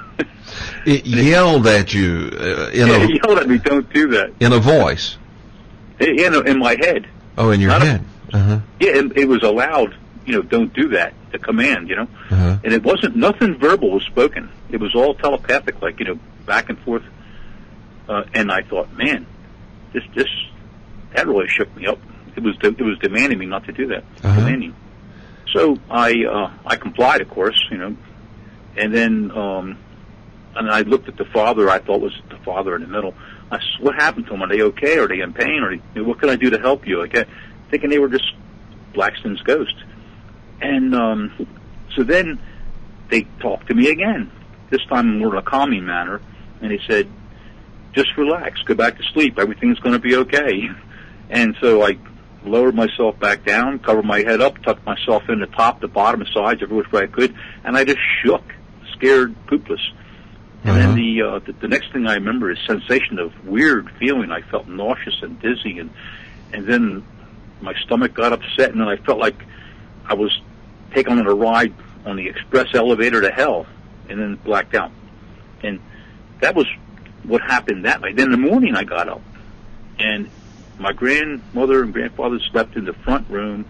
It yelled at you uh, in yeah, a... It yelled at me, don't do that. In a voice? It, you know, in my head. Oh, in your Not head. A, uh-huh. Yeah, it, it was a loud, you know, don't do that, the command, you know. Uh-huh. And it wasn't, nothing verbal was spoken. It was all telepathic, like, you know, back and forth. Uh, and I thought, man, this, this, that really shook me up. It was, de- it was demanding me not to do that. Uh-huh. Demanding. So I, uh, I complied, of course, you know, and then, um, and I looked at the father. I thought was the father in the middle. I said, what happened to them? Are they okay? Are they in pain? Or you know, what can I do to help you? Like, I, thinking they were just Blackston's ghost. And um, so then they talked to me again. This time more in a calming manner. And he said, just relax, go back to sleep. Everything's going to be okay. And so I lowered myself back down, covered my head up, tucked myself in the top, the bottom, the sides, every which way I could, and I just shook, scared, poopless. And uh-huh. then the, uh, the the next thing I remember is sensation of weird feeling. I felt nauseous and dizzy, and and then my stomach got upset, and then I felt like I was taken on a ride on the express elevator to hell, and then blacked out. And that was what happened that night. Then in the morning I got up, and my grandmother and grandfather slept in the front room,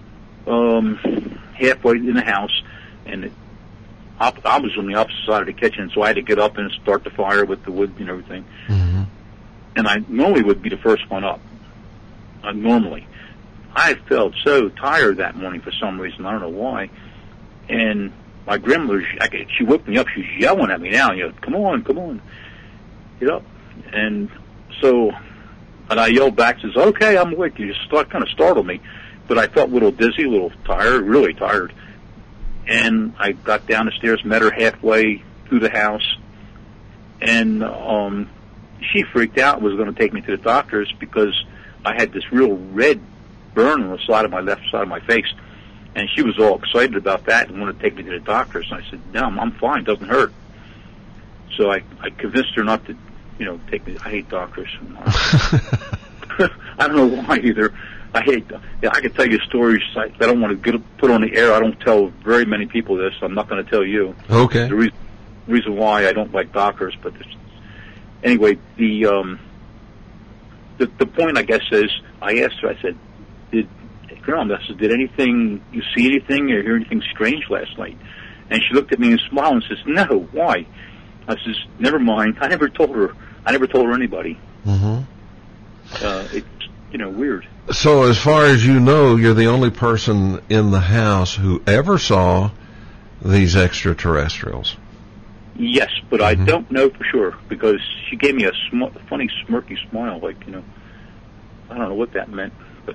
um, halfway in the house, and it, op- I was on the opposite side of the kitchen, so I had to get up and start the fire with the wood and everything. Mm-hmm. And I normally would be the first one up. Uh, normally. I felt so tired that morning for some reason. I don't know why. And my grandmother, she, I, she woke me up. She was yelling at me now, you know, come on, come on, get up. And so, and I yelled back, says, okay, I'm awake. You just start, kind of startled me. But I felt a little dizzy, a little tired, really tired. And I got down the stairs, met her halfway through the house, and um, she freaked out and was going to take me to the doctor's because I had this real red burn on the side of my left side of my face. And she was all excited about that and wanted to take me to the doctor's. And I said, no, I'm fine, it doesn't hurt. So I, I convinced her not to, you know, take me. I hate doctors. I don't know why either. I hate, yeah, I could tell you stories I, I don't want to get put on the air. I don't tell very many people this. I'm not going to tell you. Okay. The reason, reason why I don't like doctors, but it's, anyway, the, um, the, the point, I guess, is I asked her, I said, did, Grandma, I said, did anything, you see anything or hear anything strange last night? And she looked at me and smiled and says, no, why? I says, never mind. I never told her, I never told her anybody. Mm-hmm. Uh, it's, you know, weird. So as far as you know, you're the only person in the house who ever saw these extraterrestrials. Yes, but mm-hmm. I don't know for sure because she gave me a sm- funny smirky smile, like, you know, I don't know what that meant, but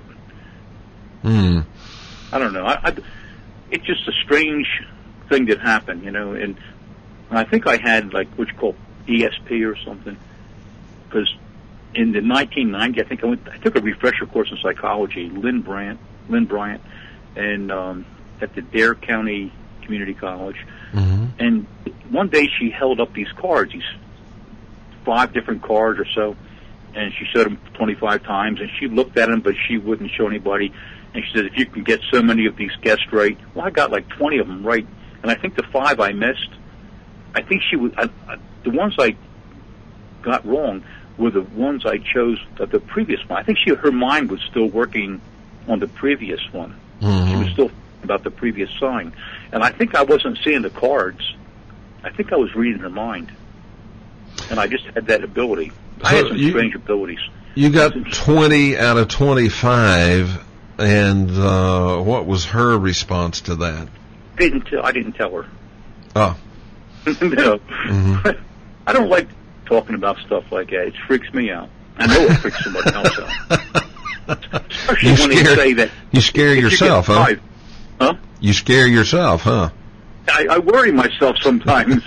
mm. I don't know. I, I, it's just a strange thing that happened, you know, and I think I had, like, what you call E S P or something, because in the nineteen ninety, I think I went, I took a refresher course in psychology, Lynn Bryant, Lynn Bryant, and um, at the Dare County Community College. Mm-hmm. And one day she held up these cards, these five different cards or so, and she showed them twenty-five times, and she looked at them, but she wouldn't show anybody. And she said, if you can get so many of these guests right, well, I got like twenty of them right, and I think the five I missed, I think she was, I, I, the ones I got wrong were the ones I chose, the, the previous one. I think she, her mind was still working on the previous one. Mm-hmm. She was still about the previous sign. And I think I wasn't seeing the cards. I think I was reading her mind. And I just had that ability. I had some you, strange abilities. You got twenty out of twenty-five, and uh, what was her response to that? I didn't tell, I didn't tell her. Oh. No. Mm-hmm. I don't like talking about stuff like that. It freaks me out. I know it freaks somebody else out. Especially you when scare, they say that. You scare yourself, you huh? Five, huh? You scare yourself, huh? I, I worry myself sometimes.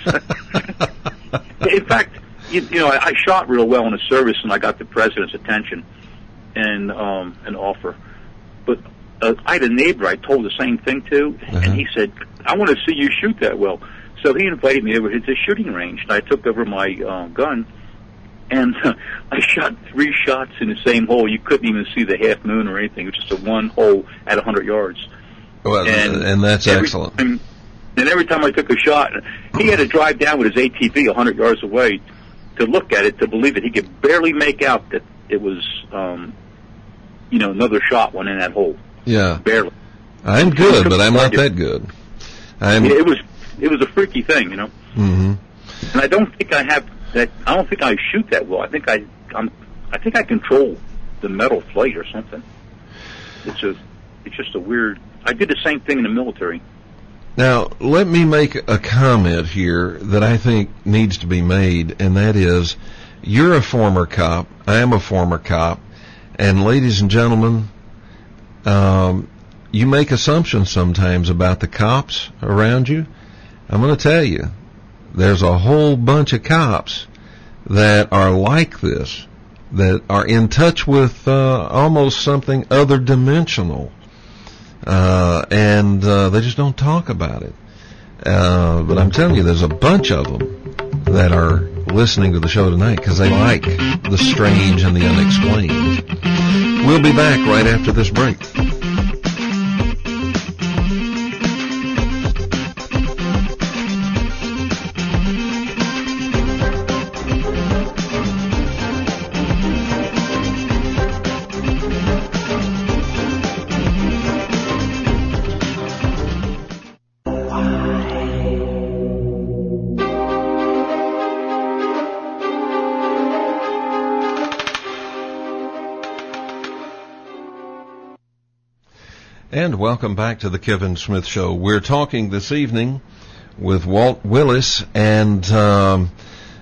In fact, you, you know, I, I shot real well in the service, and I got the president's attention and um, an offer. But uh, I had a neighbor I told the same thing to, uh-huh. and he said, I want to see you shoot that well. So he invited me over to his shooting range, and I took over my uh, gun, and uh, I shot three shots in the same hole. You couldn't even see the half moon or anything. It was just a one hole at one hundred yards. Well, and, and that's every excellent. Time, and every time I took a shot, he had to drive down with his A T V one hundred yards away to look at it, to believe it. He could barely make out that it was, um, you know, another shot went in that hole. Yeah. Barely. I'm good, but I'm not that good. I'm. It was it was a freaky thing, you know. Mm-hmm. And I don't think I have that. I don't think I shoot that well. I think I I'm. I think I control the metal plate or something. It's a. It's just a weird. I did the same thing in the military. Now, let me make a comment here that I think needs to be made, and that is, you're a former cop, I am a former cop, and ladies and gentlemen, um, you make assumptions sometimes about the cops around you. I'm going to tell you, there's a whole bunch of cops that are like this, that are in touch with uh, almost something other dimensional. Uh, and, uh, they just don't talk about it. Uh, but I'm telling you, there's a bunch of them that are listening to the show tonight because they like the strange and the unexplained. We'll be back right after this break. And welcome back to the Kevin Smith Show. We're talking this evening with Walt Willis, and um,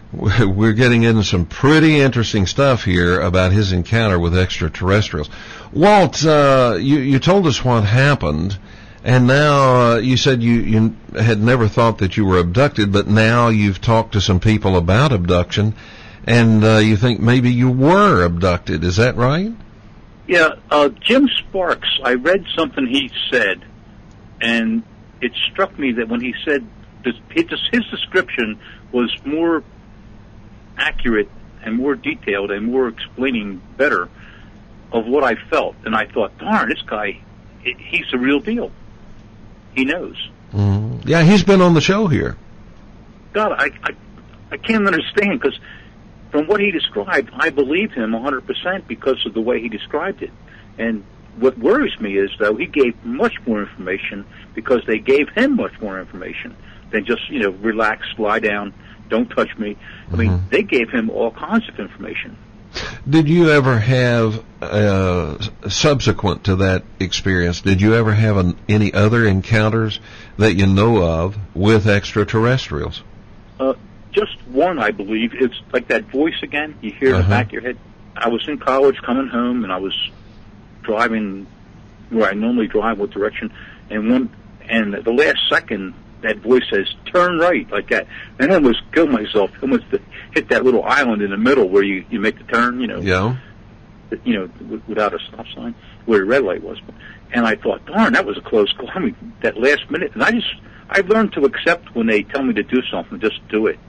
we're getting into some pretty interesting stuff here about his encounter with extraterrestrials. Walt, uh, you, you told us what happened, and now uh, you said you, you had never thought that you were abducted, but now you've talked to some people about abduction, and uh, you think maybe you were abducted. Is that right? Yeah, uh, Jim Sparks, I read something he said, and it struck me that when he said this, his description was more accurate and more detailed and more explaining better of what I felt. And I thought, darn, this guy, he's the real deal. He knows. Mm-hmm. Yeah, he's been on the show here. God, I, I, I can't understand, because from what he described, I believe him one hundred percent because of the way he described it. And what worries me is, though, he gave much more information because they gave him much more information than just, you know, relax, lie down, don't touch me. I mean, mm-hmm. they gave him all kinds of information. Did you ever have, uh, subsequent to that experience, did you ever have an, any other encounters that you know of with extraterrestrials? Uh, just one, I believe. It's like that voice again you hear in uh-huh. the back of your head. I was in college coming home, and I was driving where I normally drive, what direction, and one, and the last second, that voice says, turn right, like that. And I almost killed myself. I almost hit that little island in the middle where you, you make the turn, you know. Yeah. You know, w- without a stop sign, where the red light was. And I thought, darn, that was a close call. I mean, that last minute. And I just, I've learned to accept when they tell me to do something, just do it.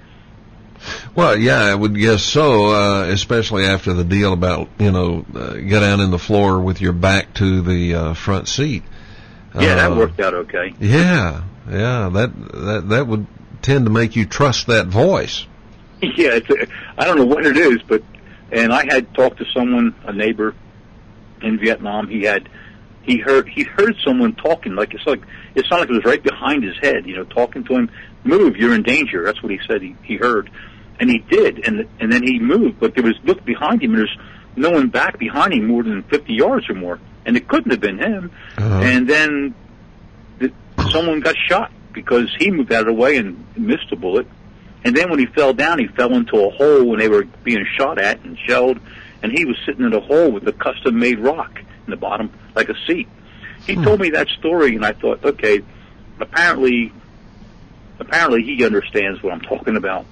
Well, yeah, I would guess so, uh, especially after the deal about, you know, uh, get down in the floor with your back to the uh, front seat. Yeah, uh, that worked out okay. Yeah. Yeah, that that that would tend to make you trust that voice. Yeah, it's a, I don't know what it is, but and I had talked to someone, a neighbor in Vietnam. He had he heard he heard someone talking, like it's like it sounded like it was right behind his head, you know, talking to him. Move, you're in danger. That's what he said. He he heard, and he did, and and then he moved, but there was look behind him, and there's no one back behind him more than fifty yards or more, and it couldn't have been him. Uh-huh. And then someone got shot because he moved out of the way and missed a bullet. And then when he fell down, he fell into a hole and they were being shot at and shelled. And he was sitting in a hole with a custom-made rock in the bottom, like a seat. He hmm. told me that story, and I thought, okay, apparently, apparently he understands what I'm talking about.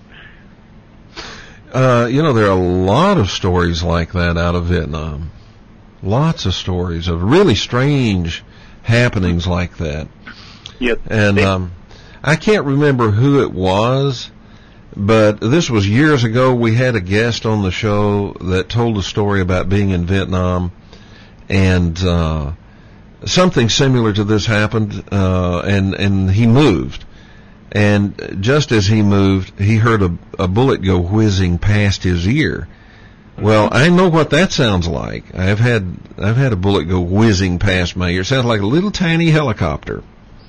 Uh, you know, there are a lot of stories like that out of Vietnam. Lots of stories of really strange happenings like that. Yep. And um, I can't remember who it was, but this was years ago. We had a guest on the show that told a story about being in Vietnam, and uh, something similar to this happened, uh, and, and he moved. And just as he moved, he heard a, a bullet go whizzing past his ear. Well, I know what that sounds like. I've had I've had a bullet go whizzing past my ear. It sounds like a little tiny helicopter.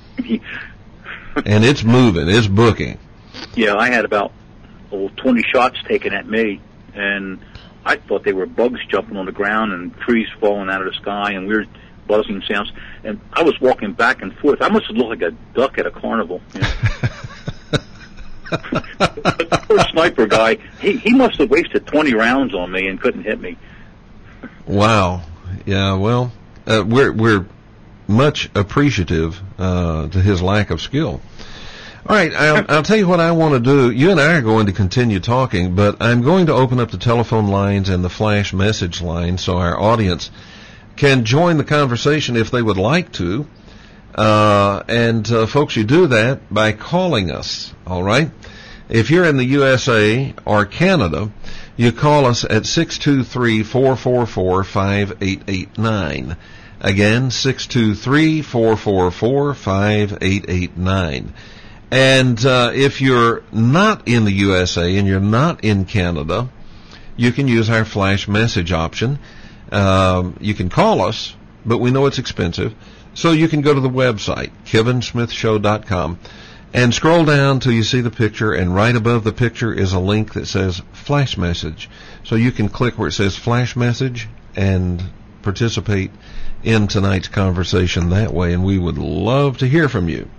And it's moving, it's booking. Yeah, I had about oh, twenty shots taken at me, and I thought they were bugs jumping on the ground and trees falling out of the sky and weird buzzing sounds. And I was walking back and forth. I must have looked like a duck at a carnival. You know? The poor sniper guy, he, he must have wasted twenty rounds on me and couldn't hit me. Wow. Yeah, well, uh, we're we're much appreciative uh, to his lack of skill. All right, I'll, I'll tell you what I want to do. You and I are going to continue talking, but I'm going to open up the telephone lines and the flash message line so our audience can join the conversation if they would like to. Uh, and, uh, folks, you do that by calling us, all right? If you're in the U S A or Canada, you call us at six two three, four four four, five eight eight nine. Again, six two three, four four four, five eight eight nine. And uh, if you're not in the U S A and you're not in Canada, you can use our flash message option. Um, you can call us, but we know it's expensive. So you can go to the website, kevin smith show dot com, and scroll down till you see the picture, and right above the picture is a link that says flash message. So you can click where it says flash message and participate in tonight's conversation that way, and we would love to hear from you.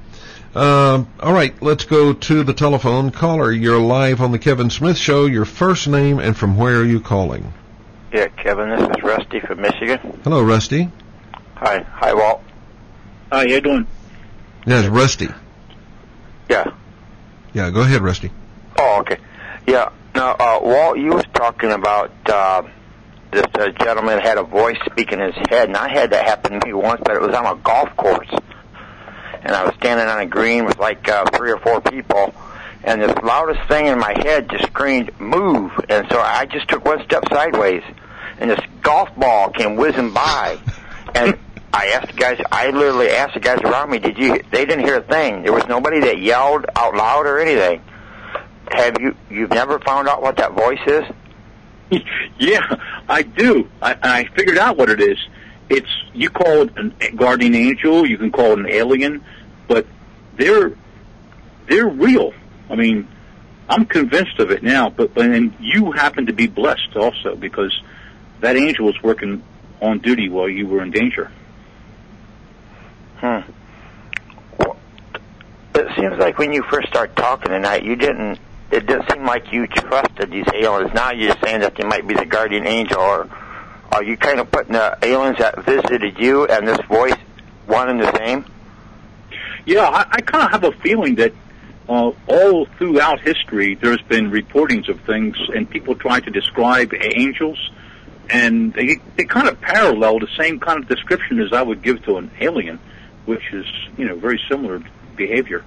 Uh, all right, let's go to the telephone. Caller, you're live on the Kevin Smith Show. Your first name and from where are you calling? Yeah, Kevin, this is Rusty from Michigan. Hello, Rusty. Hi. Hi, Walt. Hi, how you doing? Yeah, it's Rusty. Yeah. Yeah, go ahead, Rusty. Oh, okay. Yeah. Now, uh, Walt, you was talking about uh, this uh, gentleman had a voice speaking in his head, and I had that happen to me once, but it was on a golf course. And I was standing on a green with like uh, three or four people, and this loudest thing in my head just screamed, "Move!" And so I just took one step sideways, and this golf ball came whizzing by. And I asked the guys, I literally asked the guys around me, did you, they didn't hear a thing. There was nobody that yelled out loud or anything. Have you, you've never found out what that voice is? Yeah, I do. I, I figured out what it is. It's, you call it a guardian angel, you can call it an alien, but they're, they're real. I mean, I'm convinced of it now, but, but and you happen to be blessed also because that angel was working on duty while you were in danger. Hmm. Well, it seems like when you first started talking tonight, you didn't, it didn't seem like you trusted these aliens. Now you're saying that they might be the guardian angel, or are you kind of putting the aliens that visited you and this voice one and the same? Yeah, I, I kind of have a feeling that uh, all throughout history there's been reportings of things and people trying to describe angels, and they, they kind of parallel the same kind of description as I would give to an alien, which is, you know, very similar behavior.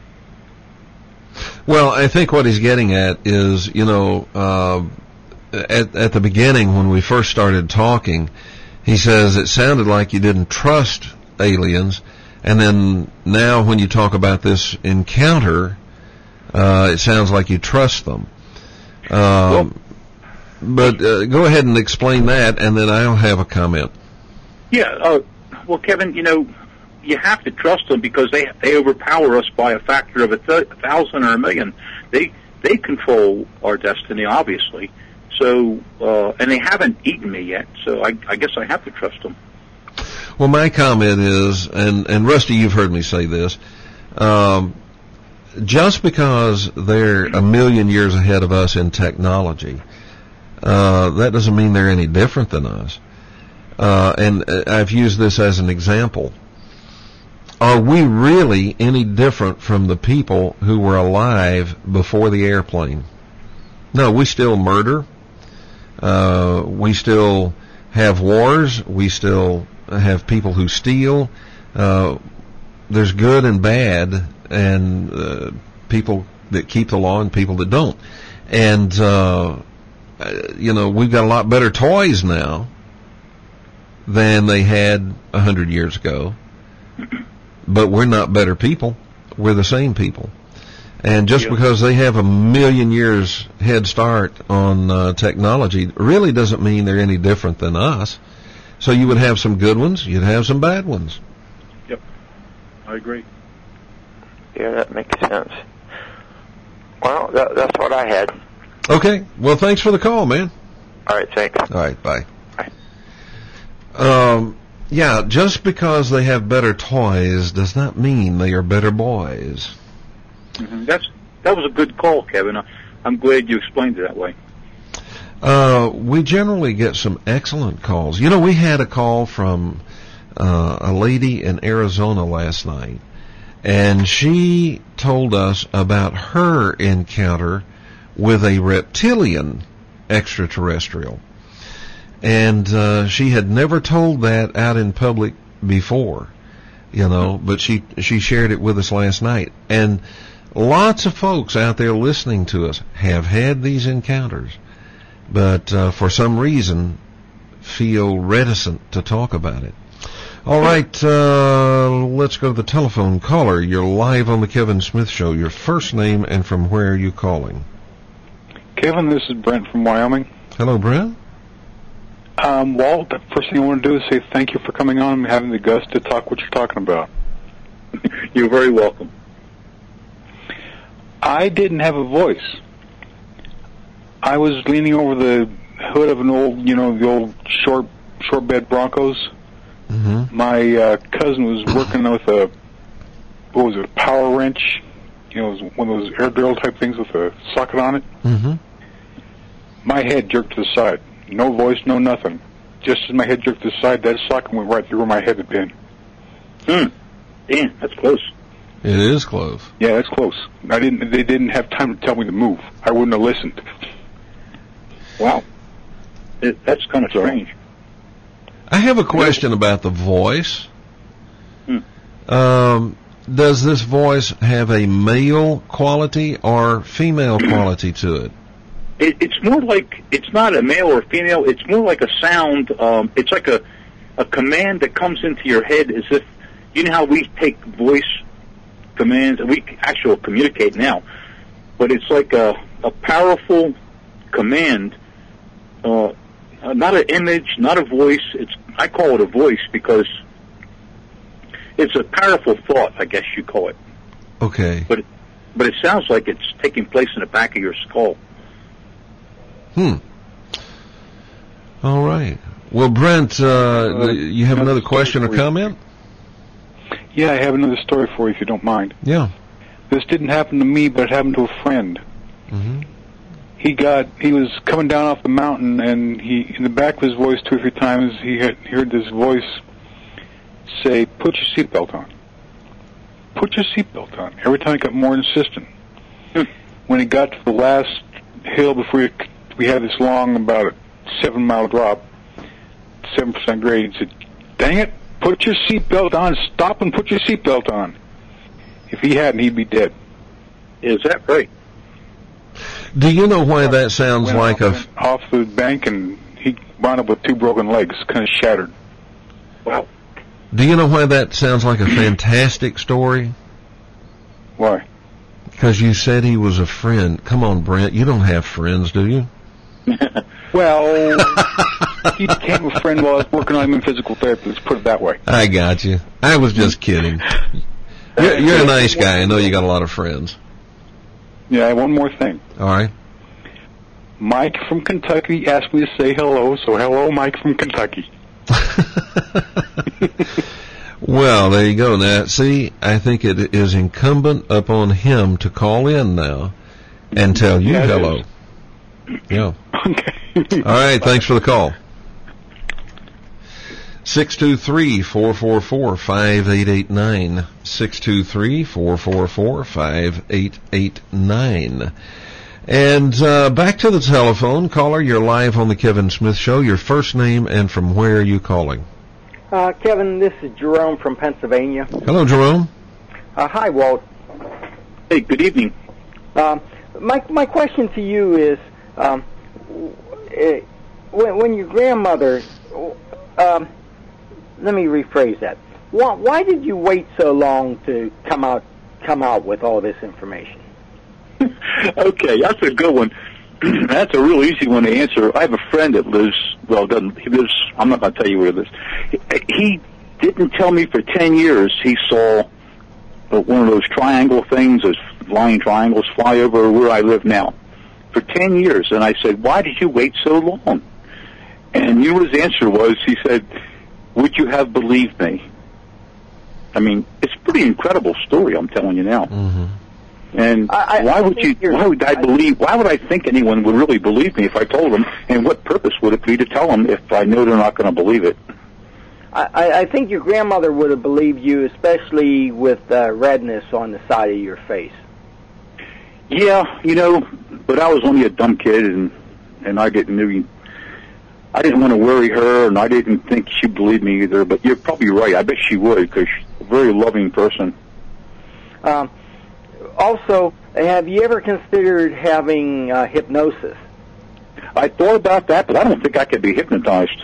Well, I think what he's getting at is, you know, uh, at, at the beginning when we first started talking, he says it sounded like you didn't trust aliens, and then now when you talk about this encounter, uh, it sounds like you trust them. Um, well, but uh, go ahead and explain that, and then I'll have a comment. Yeah, uh, well, Kevin, you know, you have to trust them because they they overpower us by a factor of a, th- a thousand or a million. They they control our destiny, obviously. So, uh, and they haven't eaten me yet, so I, I guess I have to trust them. Well, my comment is, and, and Rusty, you've heard me say this, um, just because they're a million years ahead of us in technology, uh, that doesn't mean they're any different than us. Uh, and I've used this as an example. Are we really any different from the people who were alive before the airplane? No, we still murder. Uh, we still have wars. We still have people who steal. Uh, there's good and bad, and uh, people that keep the law and people that don't. And, uh, you know, we've got a lot better toys now than they had a hundred years ago. But we're not better people. We're the same people. And just yeah. because they have a million years head start on uh, technology really doesn't mean they're any different than us. So you would have some good ones, you'd have some bad ones. Yep, I agree. Yeah, that makes sense. Well, that, that's what I had. Okay, well, thanks for the call, man. All right, thanks. All right, bye. Bye. Um, yeah, just because they have better toys does not mean they are better boys. Mm-hmm. That's that was a good call, Kevin. I'm glad you explained it that way. Uh, we generally get some excellent calls. You know, we had a call from uh, a lady in Arizona last night, and she told us about her encounter with a reptilian extraterrestrial. And uh, she had never told that out in public before, you know, but she she shared it with us last night. And lots of folks out there listening to us have had these encounters, but uh, for some reason feel reticent to talk about it. All right, uh, let's go to the telephone. Caller, you're live on the Kevin Smith Show. Your first name and from where are you calling? Kevin, this is Brent from Wyoming. Hello, Brent. Um, Walt, the first thing I want to do is say thank you for coming on and having the guts to talk what you're talking about. You're very welcome. I didn't have a voice. I was leaning over the hood of an old, you know, the old short short bed Broncos. Mm-hmm. My uh, cousin was working with a what was it, a power wrench? You know, it was one of those air drill type things with a socket on it. Mm-hmm. My head jerked to the side. No voice, no nothing. Just as my head jerked to the side, that socket went right through where my head had been. Hmm. Damn, that's close. It is close. Yeah, that's close. I didn't. They didn't have time to tell me to move. I wouldn't have listened. Wow. It, that's kind of So- strange. I have a question about the voice. Hmm. Um, does this voice have a male quality or female quality to it? It, it's more like, it's not a male or female, it's more like a sound, um, it's like a, a command that comes into your head as if, you know how we take voice commands, and we actually communicate now, but it's like a, a powerful command, uh, not an image, not a voice, it's, I call it a voice because it's a powerful thought, I guess you call it. Okay. But, but it sounds like it's taking place in the back of your skull. Hmm. All right. Well, Brent, uh, Uh, you have another another question or story for you. comment? Yeah, I have another story for you if you don't mind. Yeah. This didn't happen to me, but it happened to a friend. Mm-hmm. He got, he was coming down off the mountain, and he, in the back of his voice two or three times, he had heard this voice say, "Put your seatbelt on. Put your seatbelt on." Every time it got more insistent. When he got to the last hill before we, we had this long, about a seven mile drop, seven percent grade, he said, "Dang it, put your seatbelt on. Stop and put your seatbelt on." If he hadn't, he'd be dead. Is that right? Do you know why that sounds Went like off, a... off the bank, and he wound up with two broken legs, kind of shattered. Wow. Do you know why that sounds like a fantastic story? Why? Because you said he was a friend. Come on, Brent. You don't have friends, do you? Well, he became a friend while I was working on him in physical therapy. Let's put it that way. I got you. I was just kidding. You're, you're a nice guy. I know you got a lot of friends. Yeah, one more thing. All right. Mike from Kentucky asked me to say hello, so hello, Mike from Kentucky. Well, there you go. Now, see, I think it is incumbent upon him to call in now and tell you Yeah, it hello. is. Yeah. Okay. All right. Thanks for the call. six two three, four four four, five eight eight nine. six two three, four four four, five eight eight nine. And uh, back to the telephone. Caller, you're live on the Kevin Smith Show. Your first name and from where are you calling? Uh, Kevin, this is Jerome from Pennsylvania. Hello, Jerome. Uh, hi, Walt. Hey, good evening. Um, my my question to you is, um, eh, when, when your grandmother, um, let me rephrase that. Why, why did you wait so long to come out come out with all this information? Okay, that's a good one. That's a real easy one to answer. I have a friend that lives, well, doesn't, he lives, I'm not going to tell you where he lives. He, he didn't tell me for ten years he saw uh, one of those triangle things, those flying triangles, fly over where I live now. For ten years. And I said, why did you wait so long? And you know what his answer was? He said, would you have believed me? I mean, it's a pretty incredible story, I'm telling you now. Mm-hmm. And I- I- why I would you? think you're- Why would I believe? Why would I think anyone would really believe me if I told them? And what purpose would it be to tell them if I know they're not going to believe it? I, I think your grandmother would have believed you, especially with uh, redness on the side of your face. Yeah, you know, but I was only a dumb kid, and and I didn't know. I didn't want to worry her, and I didn't think she'd believe me either. But you're probably right. I bet she would, because she's a very loving person. Um, also, have you ever considered having uh, hypnosis? I thought about that, but I don't think I could be hypnotized.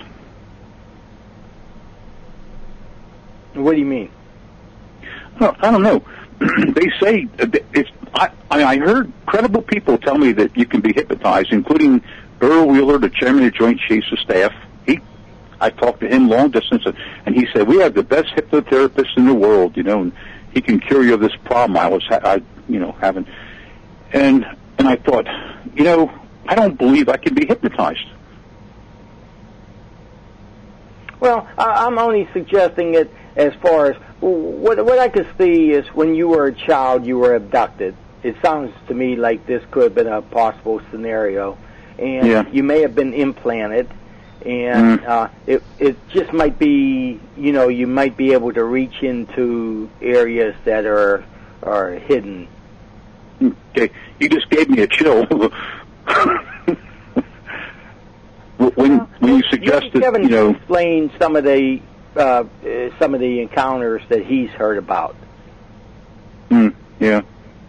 What do you mean? No, I don't know. They say it's. I, I heard credible people tell me that you can be hypnotized, including Earl Wheeler, the chairman of the Joint Chiefs of Staff. He, I talked to him long distance, and he said we have the best hypnotherapist in the world. You know, and he can cure you of this problem I was, I, you know, having. And and I thought, you know, I don't believe I can be hypnotized. Well, I, I'm only suggesting that as far as what what I could see is when you were a child, you were abducted. It sounds to me like this could have been a possible scenario, and Yeah. you may have been implanted, and Mm. uh, it it just might be, you know, you might be able to reach into areas that are are hidden. Okay, you just gave me a chill. when when you suggested, Kevin you know, explain some of the uh, uh, some of the encounters that he's heard about. mm, yeah,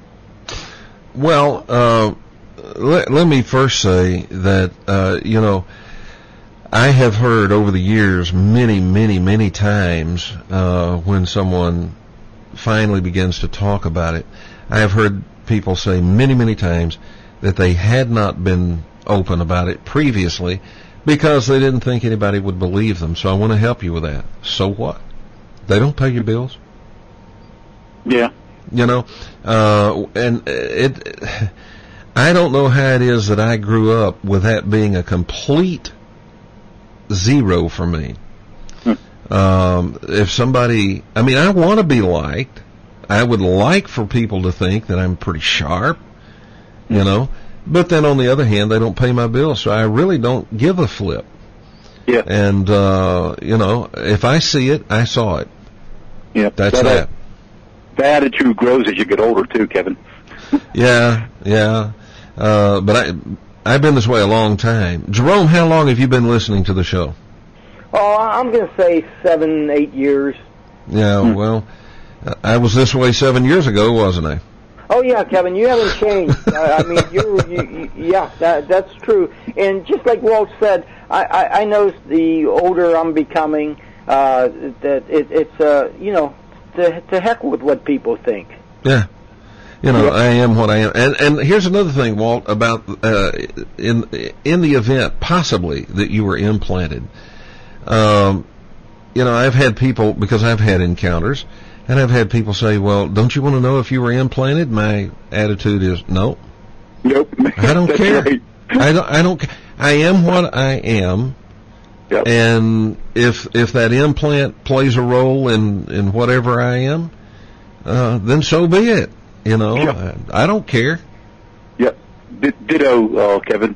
Well, uh, let, let me first say that, uh, you know, I have heard over the years many, many, many times uh, when someone finally begins to talk about it, I have heard people say many, many times that they had not been open about it previously because they didn't think anybody would believe them. So I want to help you with that. So what? They don't pay your bills. yeah. You know, uh, and it, I don't know how it is that I grew up with that being a complete zero for me. Hmm. Um, if somebody, I mean, I want to be liked. I would like for people to think that I'm pretty sharp, you know, but then on the other hand, they don't pay my bills, so I really don't give a flip. Yeah. And, uh, you know, if I see it, I saw it. Yeah, That's that. that. The attitude grows as you get older too, Kevin. Yeah, yeah. Uh, but I, I've been this way a long time. Jerome, how long have you been listening to the show? Oh, I'm going to say seven, eight years. Yeah, Hmm. well, I was this way seven years ago, wasn't I? Oh yeah, Kevin, you haven't changed. uh, I mean, you, you, you yeah, that, that's true. And just like Walt said, I, I, I know the older I'm becoming, uh, that it, it's uh, you know, to, to heck with what people think. Yeah. You know, Yeah. I am what I am. And, and here's another thing, Walt, about, uh, in, in the event, possibly, that you were implanted. Um, you know, I've had people, because I've had encounters, and I've had people say, well, don't you want to know if you were implanted? My attitude is, no. Nope. I don't That's care. right. I don't, I don't, I am what I am. Yep. And if, if that implant plays a role in, in whatever I am, uh, then so be it. You know, Yep. I, I don't care. Yep. D- ditto, uh, Kevin.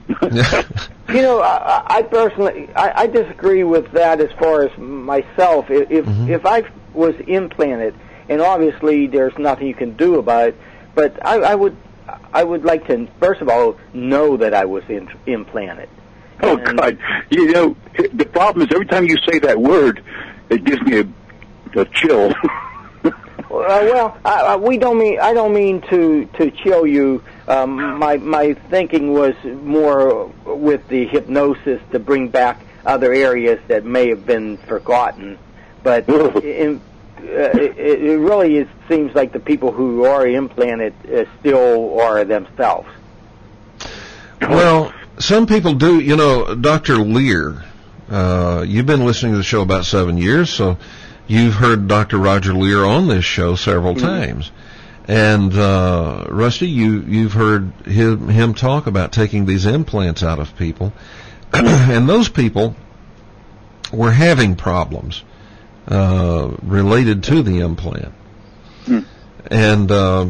You know, I, I personally, I, I disagree with that as far as myself. If if, Mhm. if I was implanted, and obviously there's nothing you can do about it, but I, I would, I would like to first of all know that I was in, implanted. Oh, And- God. You know, the problem is every time you say that word, it gives me a, a chill. Uh, well, I, I, we don't mean. I don't mean to to chill you. Um, my my thinking was more with the hypnosis to bring back other areas that may have been forgotten. But in, uh, it, it really is, seems like the people who are implanted uh, still are themselves. Well, some people do, you know, Doctor Lear, uh, you've been listening to the show about seven years, so you've heard Doctor Roger Lear on this show several Mm-hmm. times. And, uh, Rusty, you, you've heard him, him talk about taking these implants out of people. And those people were having problems, uh, related to the implant. Mm. And, uh,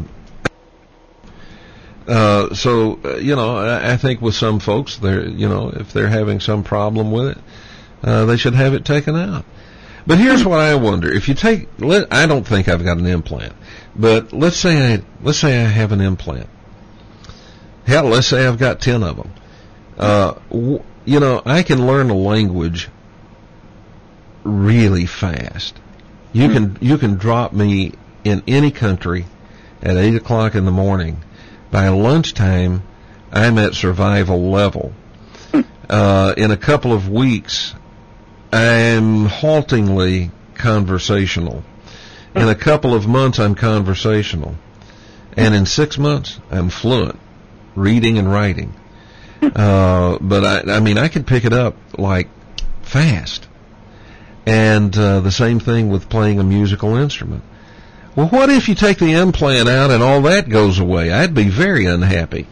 Uh, so, uh, you know, I, I think with some folks, they're, you know, if they're having some problem with it, uh, they should have it taken out. But here's what I wonder. If you take, let, I don't think I've got an implant, but let's say I, let's say I have an implant. Hell, let's say I've got ten of them. Uh, w- you know, I can learn a language really fast. You Hmm. can, you can drop me in any country at eight o'clock in the morning. By lunchtime, I'm at survival level. Uh, in a couple of weeks, I'm haltingly conversational. In a couple of months, I'm conversational. And in six months, I'm fluent, reading and writing. Uh, but I, I mean, I could pick it up like fast. And, uh, the same thing with playing a musical instrument. Well, what if you take the implant out and all that goes away? I'd be very unhappy.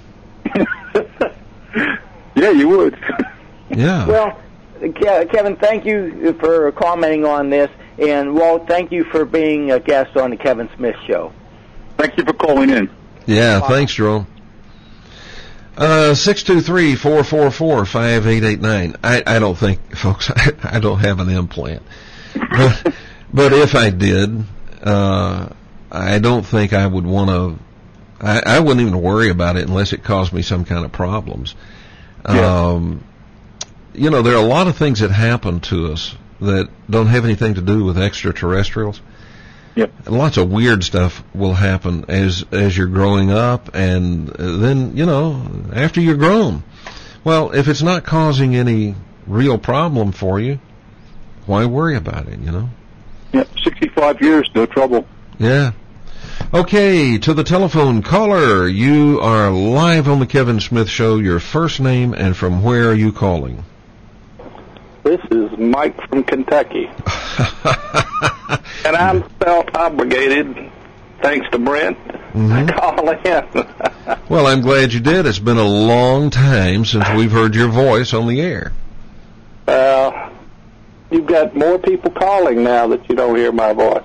Yeah, you would. Yeah. Well, Ke- Kevin, thank you for commenting on this. And, Walt, thank you for being a guest on the Kevin Smith Show. Thank you for calling in. Yeah, thanks, Jerome. Uh, six two three, four four four, five eight eight nine. I, I don't think, folks, I, I don't have an implant. But, but if I did, uh, I don't think I would want to, I, I wouldn't even worry about it unless it caused me some kind of problems. Yeah. Um, you know, there are a lot of things that happen to us that don't have anything to do with extraterrestrials. Yep. Lots of weird stuff will happen as as you're growing up, and then, you know, after you're grown. Well, if it's not causing any real problem for you, why worry about it, you know? Yep, sixty-five years, no trouble. Yeah. Okay, to the telephone caller, you are live on the Kevin Smith Show. Your first name and from where are you calling? This is Mike from Kentucky. And I'm felt obligated, thanks to Brent, Mm-hmm. to call in. Well, I'm glad you did. It's been a long time since we've heard your voice on the air. Uh, you've got more people calling now that you don't hear my voice.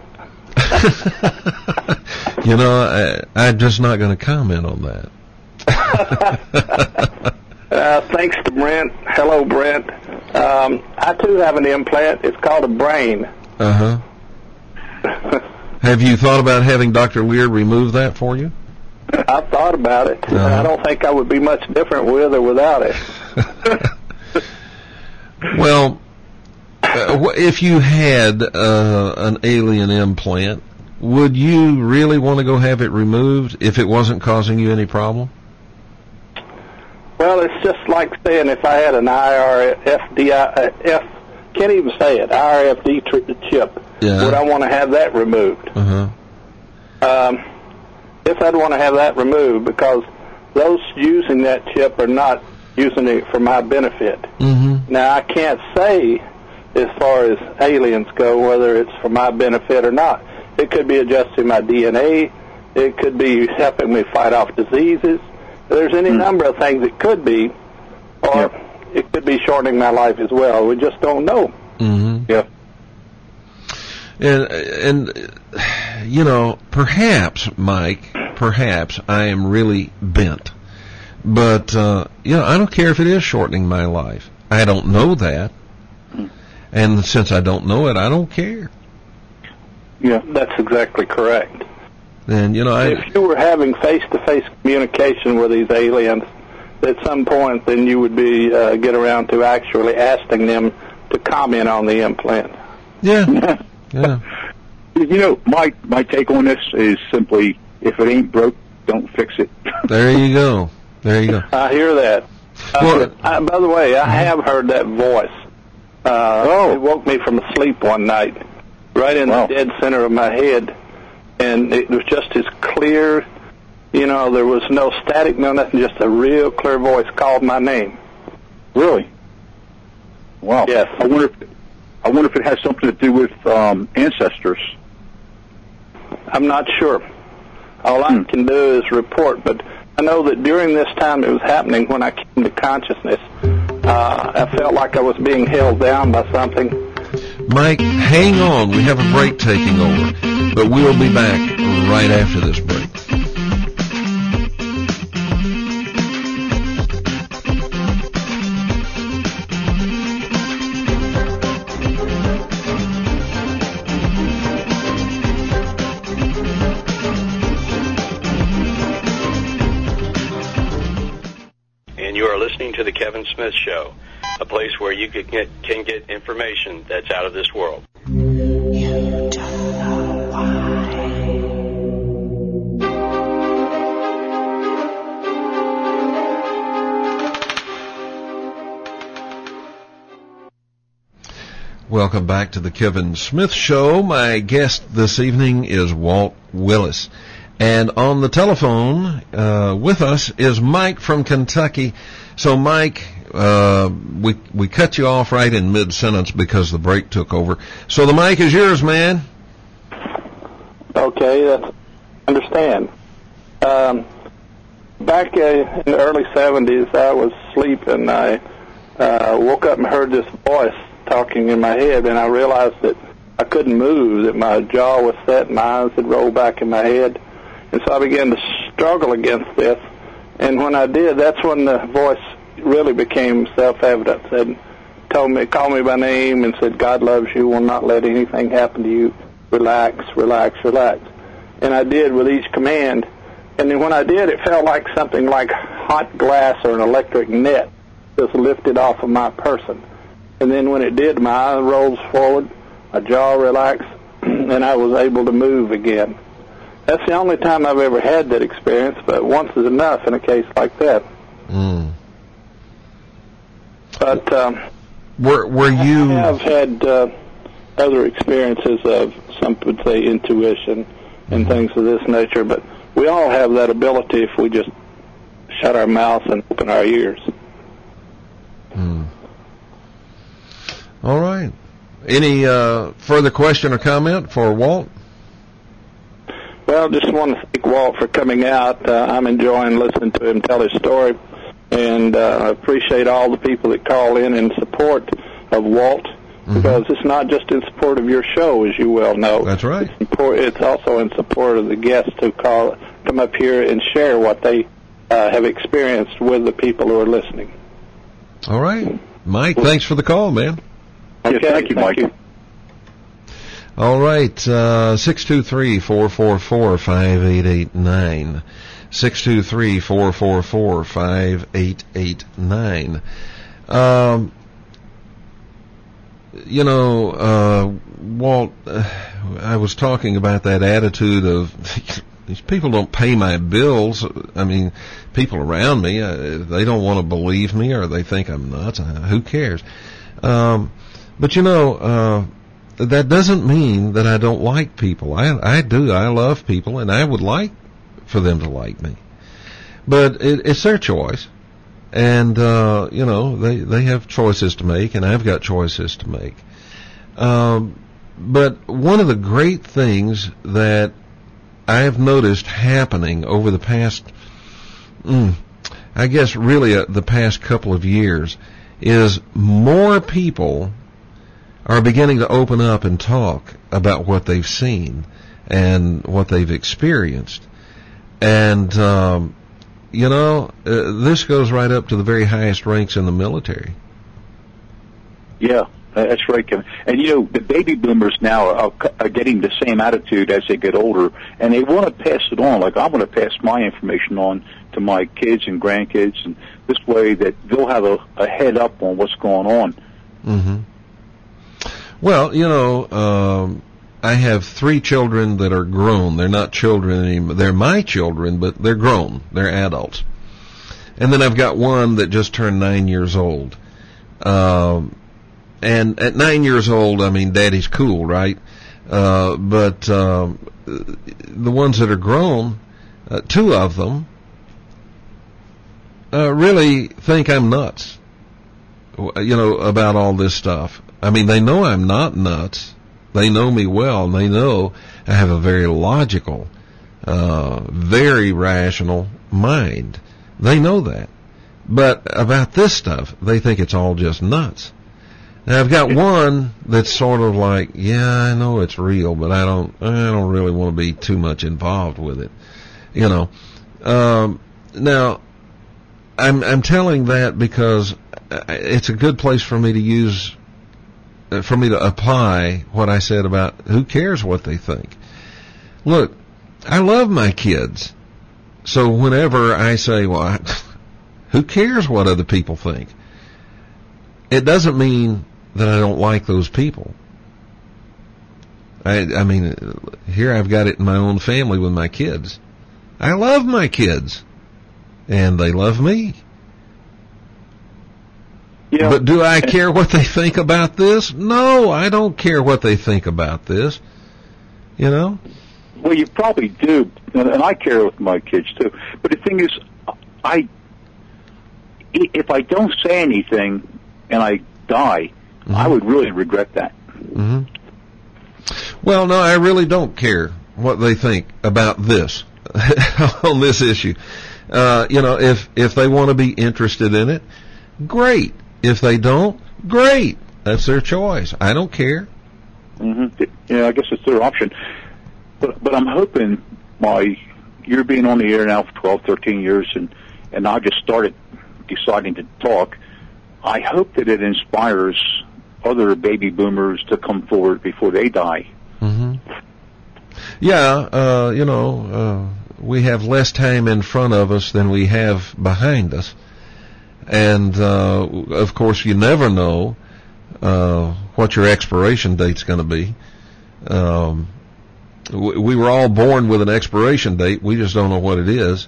You know, I, I'm just not going to comment on that. uh, thanks to Brent. Hello, Brent. Um, I, too, have an implant. It's called a brain. Uh-huh. Have you thought about having Doctor Weird remove that for you? I've thought about it. Uh-huh. I don't think I would be much different with or without it. Well, uh, if you had uh, an alien implant, would you really want to go have it removed if it wasn't causing you any problem? Well, it's just like saying if I had an I R F D, uh, F, can't even say it, I R F D tr- chip, Yeah. would I want to have that removed? Uh-huh. Um, if I'd want to have that removed, because those using that chip are not using it for my benefit. Mm-hmm. Now, I can't say, as far as aliens go, whether it's for my benefit or not. It could be adjusting my D N A. It could be helping me fight off diseases. There's any mm. number of things it could be, or yep. it could be shortening my life as well. We just don't know. Mm-hmm. Yeah. And, and, you know, perhaps, Mike, perhaps I am really bent. But, uh, you know, I don't care if it is shortening my life. I don't know that. Mm. And since I don't know it, I don't care. Yeah, that's exactly correct. And, you know, I, if you were having face-to-face communication with these aliens, at some point, then you would be uh, get around to actually asking them to comment on the implant. Yeah. Yeah. You know, my my take on this is simply, if it ain't broke, don't fix it. There you go. There you go. I hear that. Well, uh, I, by the way, I have heard that voice. Uh, oh. It woke me from sleep one night, right in wow. the dead center of my head, and it was just as clear. You know, there was no static, no nothing, just a real clear voice called my name. Really? Wow. Yes. I wonder if, I wonder if it has something to do with um, ancestors. I'm not sure. All I hmm. can do is report, but I know that during this time it was happening, when I came to consciousness, uh, I felt like I was being held down by something. Mike, hang on. We have a break taking over, but we'll be back right after this break. To the Kevin Smith Show, a place where you can get, can get information that's out of this world. You don't know why. Welcome back to the Kevin Smith Show. My guest this evening is Walt Willis. And on the telephone uh, with us is Mike from Kentucky. So, Mike, uh, we we cut you off right in mid-sentence because the break took over. So the mic is yours, man. Okay, that's, understand. Um, back uh, in the early seventies, I was asleep, and I uh, woke up and heard this voice talking in my head, and I realized that I couldn't move, that my jaw was set, my eyes had rolled back in my head. And so I began to struggle against this. And when I did, that's when the voice really became self-evident. Said, told me, called me by name and said, God loves you, will not let anything happen to you. Relax, relax, relax. And I did with each command. And then when I did, it felt like something like hot glass or an electric net just lifted off of my person. And then when it did, my eye rolls forward, my jaw relaxed, and I was able to move again. That's the only time I've ever had that experience, but once is enough in a case like that. Mm. But um, were were you? I have had uh, other experiences of, some would say, intuition and things of this nature, but we all have that ability if we just shut our mouths and open our ears. Hmm. All right. Any uh, further question or comment for Walt? Well, just want to thank Walt for coming out. Uh, I'm enjoying listening to him tell his story, and uh, I appreciate all the people that call in in support of Walt, mm-hmm. because it's not just in support of your show, as you well know. That's right. It's, import, it's also in support of the guests who call, come up here and share what they uh, have experienced with the people who are listening. All right. Mike, thanks for the call, man. Okay, yeah, thank you, thank Mike. you. All right, uh, six two three, four four four, five eight eight nine. six two three, four four four, five eight eight nine. Um, you know, uh, Walt, uh, I was talking about that attitude of these people don't pay my bills. I mean, people around me, uh, they don't want to believe me, or they think I'm nuts. Uh, who cares? Um, but you know, uh, that doesn't mean that I don't like people. I, I do. I love people, and I would like for them to like me. But it, it's their choice. And, uh, you know, they, they have choices to make, and I've got choices to make. Um, but one of the great things that I have noticed happening over the past, mm, I guess really uh, the past couple of years, is more people are beginning to open up and talk about what they've seen and what they've experienced. And, um, you know, uh, this goes right up to the very highest ranks in the military. Yeah, that's right, Kevin. And, you know, the baby boomers now are, are getting the same attitude as they get older, and they want to pass it on. Like, I want to pass my information on to my kids and grandkids, and this way that they'll have a, a head up on what's going on. Mm-hmm. Well, you know, um, I have three children that are grown. They're not children anymore. They're my children, but they're grown. They're adults. And then I've got one that just turned nine years old. Um, and at nine years old, I mean, daddy's cool, right? Uh, but um, the ones that are grown, uh, two of them, uh, really think I'm nuts, you know, about all this stuff. I mean, they know I'm not nuts. They know me well, and they know I have a very logical, uh, very rational mind. They know that. But about this stuff, they think it's all just nuts. Now, I've got one that's sort of like, yeah, I know it's real, but I don't, I don't really want to be too much involved with it. You know, um, now, I'm, I'm telling that because it's a good place for me to use for me to apply what I said about who cares what they think. Look, I love my kids. So whenever I say, well, I, who cares what other people think? It doesn't mean that I don't like those people. I, I mean, here I've got it in my own family with my kids. I love my kids, and they love me. Yeah. But do I care what they think about this? No, I don't care what they think about this. You know? Well, you probably do, and I care with my kids too. But the thing is, I if I don't say anything and I die, mm-hmm. I would really regret that. Mm-hmm. Well, no, I really don't care what they think about this on this issue. Uh, you know, if if they want to be interested in it, great. If they don't, great. That's their choice. I don't care. Mm-hmm. Yeah, I guess it's their option. But but I'm hoping my you're being on the air now for twelve, thirteen years, and and I just started deciding to talk. I hope that it inspires other baby boomers to come forward before they die. Mm-hmm. Yeah, uh, you know, uh, we have less time in front of us than we have behind us. And, uh, of course, you never know uh, what your expiration date's going to be. Um, we, we were all born with an expiration date. We just don't know what it is.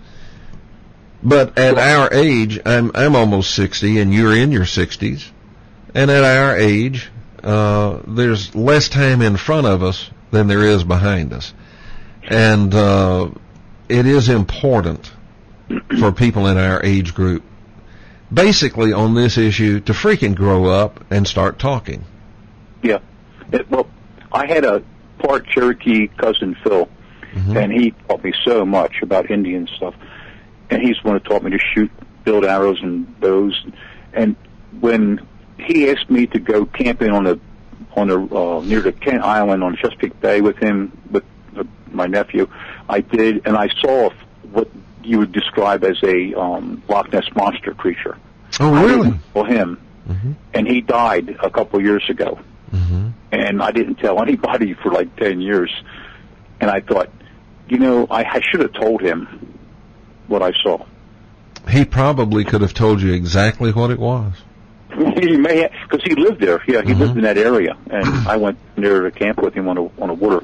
But at our age, I'm I'm almost sixty, and you're in your sixties. And at our age, uh, there's less time in front of us than there is behind us. And uh, it is important for people in our age group, basically on this issue, to freaking grow up and start talking. Yeah. It, well, I had a part Cherokee cousin, Phil, mm-hmm. and he taught me so much about Indian stuff. And he's the one who taught me to shoot, build arrows and bows. And when he asked me to go camping on the on the uh, near the Kent Island on Chesapeake Bay with him, with uh, my nephew, I did, and I saw what you would describe as a um, Loch Ness monster creature. Oh, really? I saw him, mm-hmm. and he died a couple of years ago. Mm-hmm. And I didn't tell anybody for like ten years. And I thought, you know, I, I should have told him what I saw. He probably could have told you exactly what it was. He may have, because he lived there. Yeah, he mm-hmm. lived in that area, and I went there to camp with him on a on a water.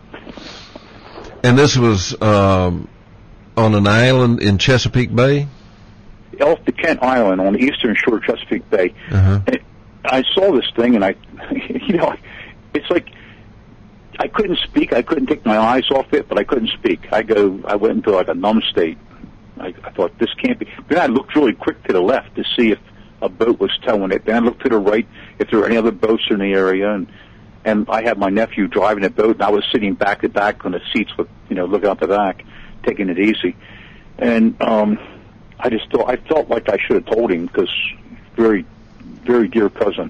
And this was um, on an island in Chesapeake Bay? Off the Kent Island on the eastern shore of Chesapeake Bay. Uh-huh. And I saw this thing, and I, you know, it's like I couldn't speak. I couldn't take my eyes off it, but I couldn't speak. I go, I went into like a numb state. I, I thought, this can't be. Then I looked really quick to the left to see if a boat was towing it. Then I looked to the right if there were any other boats in the area, and and I had my nephew driving the boat, and I was sitting back to back on the seats with, you know, looking out the back, taking it easy. And um, I just thought, I felt like I should have told him, because very, very dear cousin.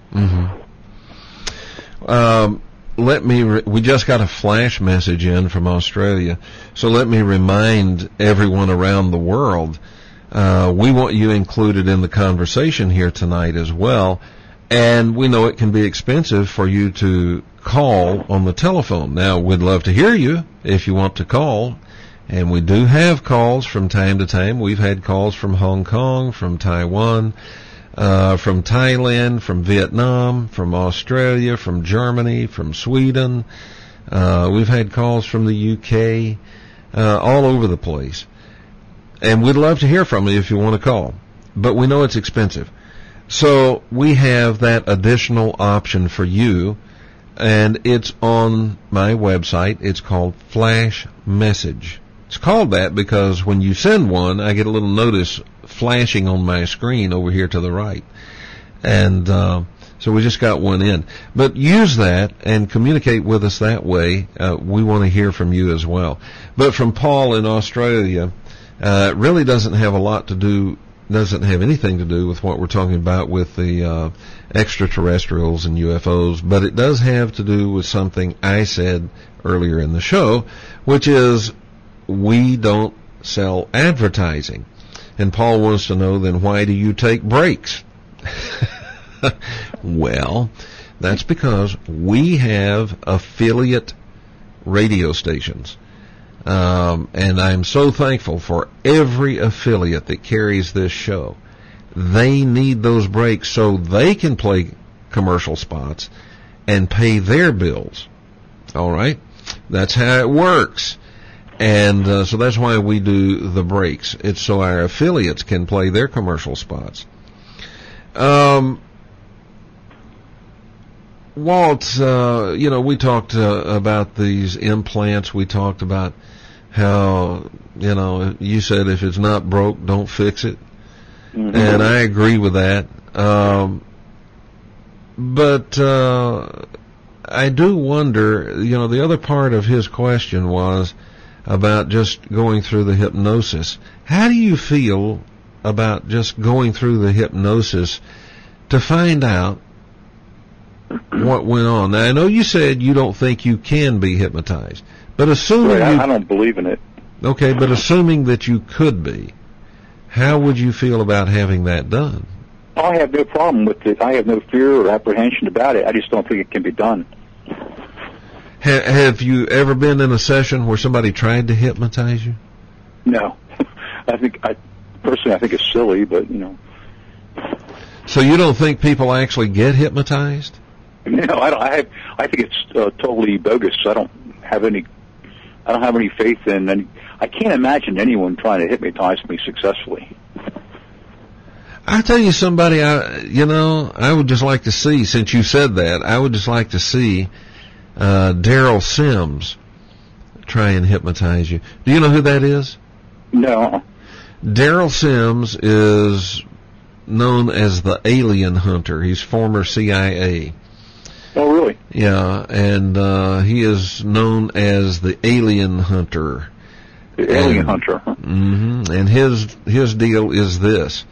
Mm-hmm. Um, let me, re- we just got a flash message in from Australia, so let me remind everyone around the world, uh, we want you included in the conversation here tonight as well. And we know it can be expensive for you to call on the telephone. Now, we'd love to hear you if you want to call. And we do have calls from time to time. We've had calls from Hong Kong, from Taiwan, uh, from Thailand, from Vietnam, from Australia, from Germany, from Sweden. Uh, we've had calls from the U K, uh, all over the place. And we'd love to hear from you if you want to call. But we know it's expensive. So we have that additional option for you, and it's on my website. It's called Flash Message. It's called that because when you send one, I get a little notice flashing on my screen over here to the right. And uh, so we just got one in. But use that and communicate with us that way. Uh, we want to hear from you as well. But from Paul in Australia, uh, it really doesn't have a lot to do doesn't have anything to do with what we're talking about with the uh, extraterrestrials and U F Os, but it does have to do with something I said earlier in the show, which is we don't sell advertising. And Paul wants to know, then why do you take breaks? Well, that's because we have affiliate radio stations. Um, and I'm so thankful for every affiliate that carries this show. They need those breaks so they can play commercial spots and pay their bills. All right? That's how it works. And uh, so that's why we do the breaks. It's so our affiliates can play their commercial spots. Um, Walt, uh, you know, we talked uh, about these implants. We talked about how, you know, you said if it's not broke, don't fix it. Mm-hmm. And I agree with that. Um, but uh, I do wonder, you know, the other part of his question was about just going through the hypnosis. How do you feel about just going through the hypnosis to find out what went on. Now, I know you said you don't think you can be hypnotized, but assuming right, you, I don't believe in it. Okay, but assuming that you could be, how would you feel about having that done? I have no problem with it. I have no fear or apprehension about it. I just don't think it can be done. Ha- have you ever been in a session where somebody tried to hypnotize you? No. I think, I personally, I think it's silly, but, you know. So you don't think people actually get hypnotized? No, I don't. I have, I think it's uh, totally bogus. I don't have any, I don't have any faith in, and I can't imagine anyone trying to hypnotize me successfully. I tell you somebody, I, you know, I would just like to see, since you said that, I would just like to see uh, Daryl Sims try and hypnotize you. Do you know who that is? No. Daryl Sims is known as the alien hunter. He's former C I A. Oh, really? Yeah, and uh, he is known as the alien hunter. The alien and, hunter. Huh? Mm-hmm, and his his deal is this.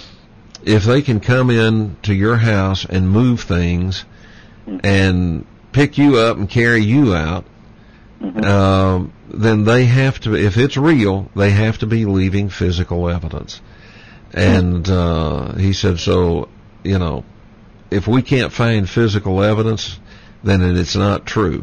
If they can come in to your house and move things mm-hmm. and pick you up and carry you out, mm-hmm. um, then they have to, if it's real, they have to be leaving physical evidence. And uh, he said, so, you know, if we can't find physical evidence, then it's not true.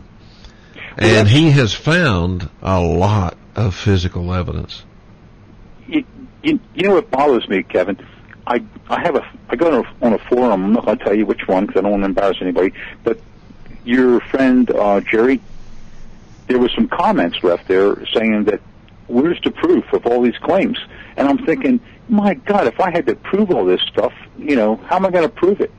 And he has found a lot of physical evidence. You, you, you know what bothers me, Kevin? I I have a I go on a, on a forum. I'm not going to tell you which one because I don't want to embarrass anybody. But your friend uh, Jerry, there was some comments left there saying that where's the proof of all these claims? And I'm thinking, my God, if I had to prove all this stuff, you know, how am I going to prove it?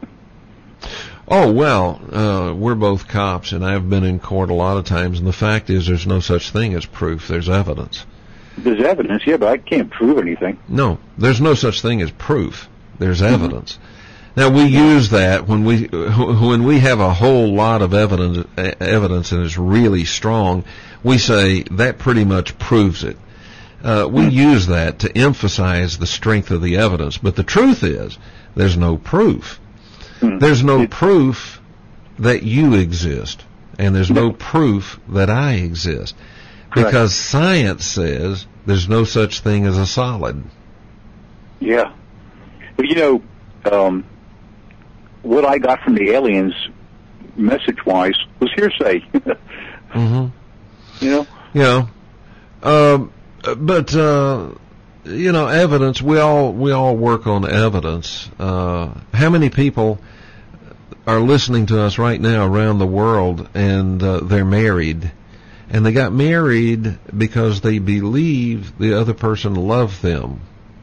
Oh, well, uh, we're both cops, and I've been in court a lot of times, and the fact is there's no such thing as proof. There's evidence. There's evidence, yeah, but I can't prove anything. No, there's no such thing as proof. There's evidence. Mm-hmm. Now, we use that when we when we have a whole lot of evidence, evidence and it's really strong, we say that pretty much proves it. Uh, we use that to emphasize the strength of the evidence, but the truth is there's no proof. There's no proof that you exist, and there's no proof that I exist, because science says there's no such thing as a solid. Yeah. But, you know, um, what I got from the aliens, message-wise, was hearsay. Mm-hmm. You know? Yeah. Um, but, uh, you know, evidence, we all, we all work on evidence. Uh, how many people are listening to us right now around the world and, uh, they're married, and they got married because they believe the other person loved them.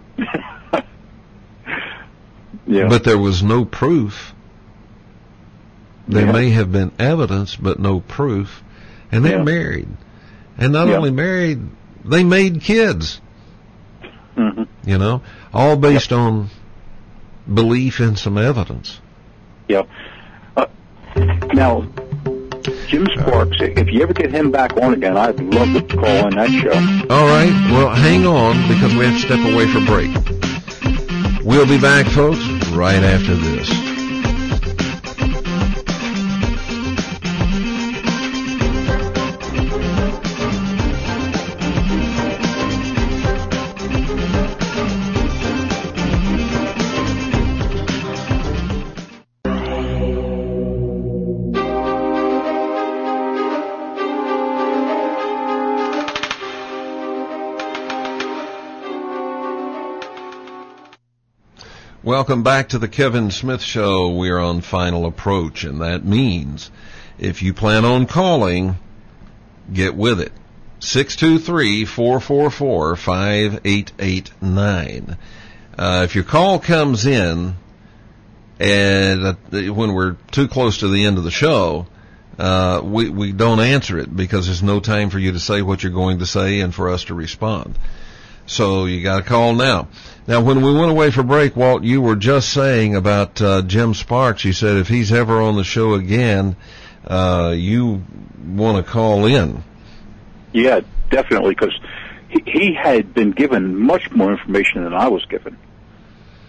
Yeah. But there was no proof. There yeah. may have been evidence, but no proof. And they're yeah. married. And not yeah. only married, they made kids. Mm-hmm. You know, all based yeah. on belief in some evidence. Yeah. Uh, now, Jim Sparks, if you ever get him back on again, I'd love to call in that show. All right. Well, hang on, because we have to step away for break. We'll be back, folks, right after this. Welcome back to the Kevin Smith Show. We're on final approach, and that means if you plan on calling, get with it. six two three, four four four, five eight eight nine. Uh, if your call comes in and uh, when we're too close to the end of the show, uh, we, we don't answer it because there's no time for you to say what you're going to say and for us to respond. So you got to call now. Now, when we went away for break, Walt, you were just saying about uh, Jim Sparks. You said if he's ever on the show again, uh, you want to call in. Yeah, definitely, because he, he had been given much more information than I was given.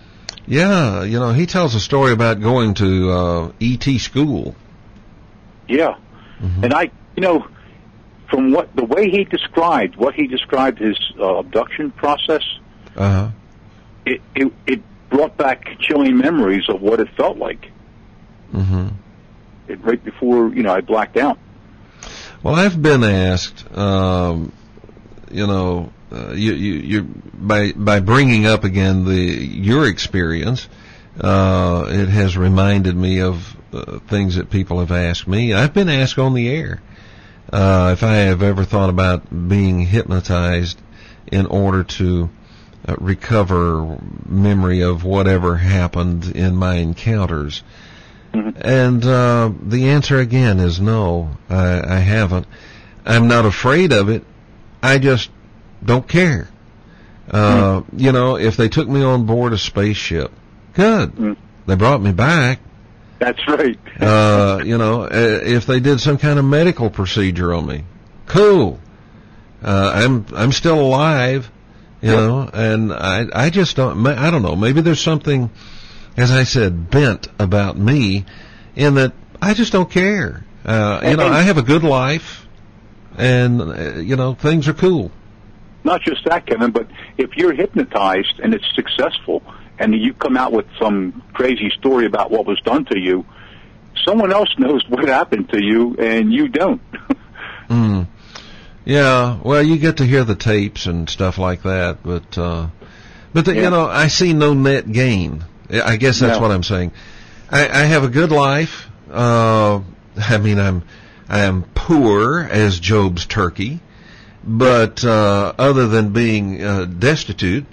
Yeah, you know, he tells a story about going to uh, E T school. Yeah, mm-hmm. and I, you know, from what the way he described, what he described his uh, abduction process, uh-huh. it, it it brought back chilling memories of what it felt like. Mm-hmm. It, right before, you know, I blacked out. Well, I've been asked, um, you know, uh, you, you, you by by bringing up again the your experience, uh, it has reminded me of uh, things that people have asked me. I've been asked on the air uh, if I have ever thought about being hypnotized in order to uh, recover memory of whatever happened in my encounters. And uh, the answer again is no, I, I haven't. I'm not afraid of it. I just don't care. Uh, mm. You know, if they took me on board a spaceship, good. Mm. They brought me back. That's right. uh, you know, if they did some kind of medical procedure on me, cool. Uh, I'm I'm still alive, you yep. know, and I I just don't. I don't know. Maybe there's something, as I said, bent about me, in that I just don't care. Uh, you know, I have a good life, and, uh, you know, things are cool. Not just that, Kevin, but if you're hypnotized and it's successful, and you come out with some crazy story about what was done to you, someone else knows what happened to you, and you don't. mm. Yeah, well, you get to hear the tapes and stuff like that, but, uh, but the, yeah. you know, I see no net gain. I guess that's no. what I'm saying. I, I have a good life. Uh, I mean, I'm, I am poor as Job's turkey, but, uh, other than being, uh, destitute,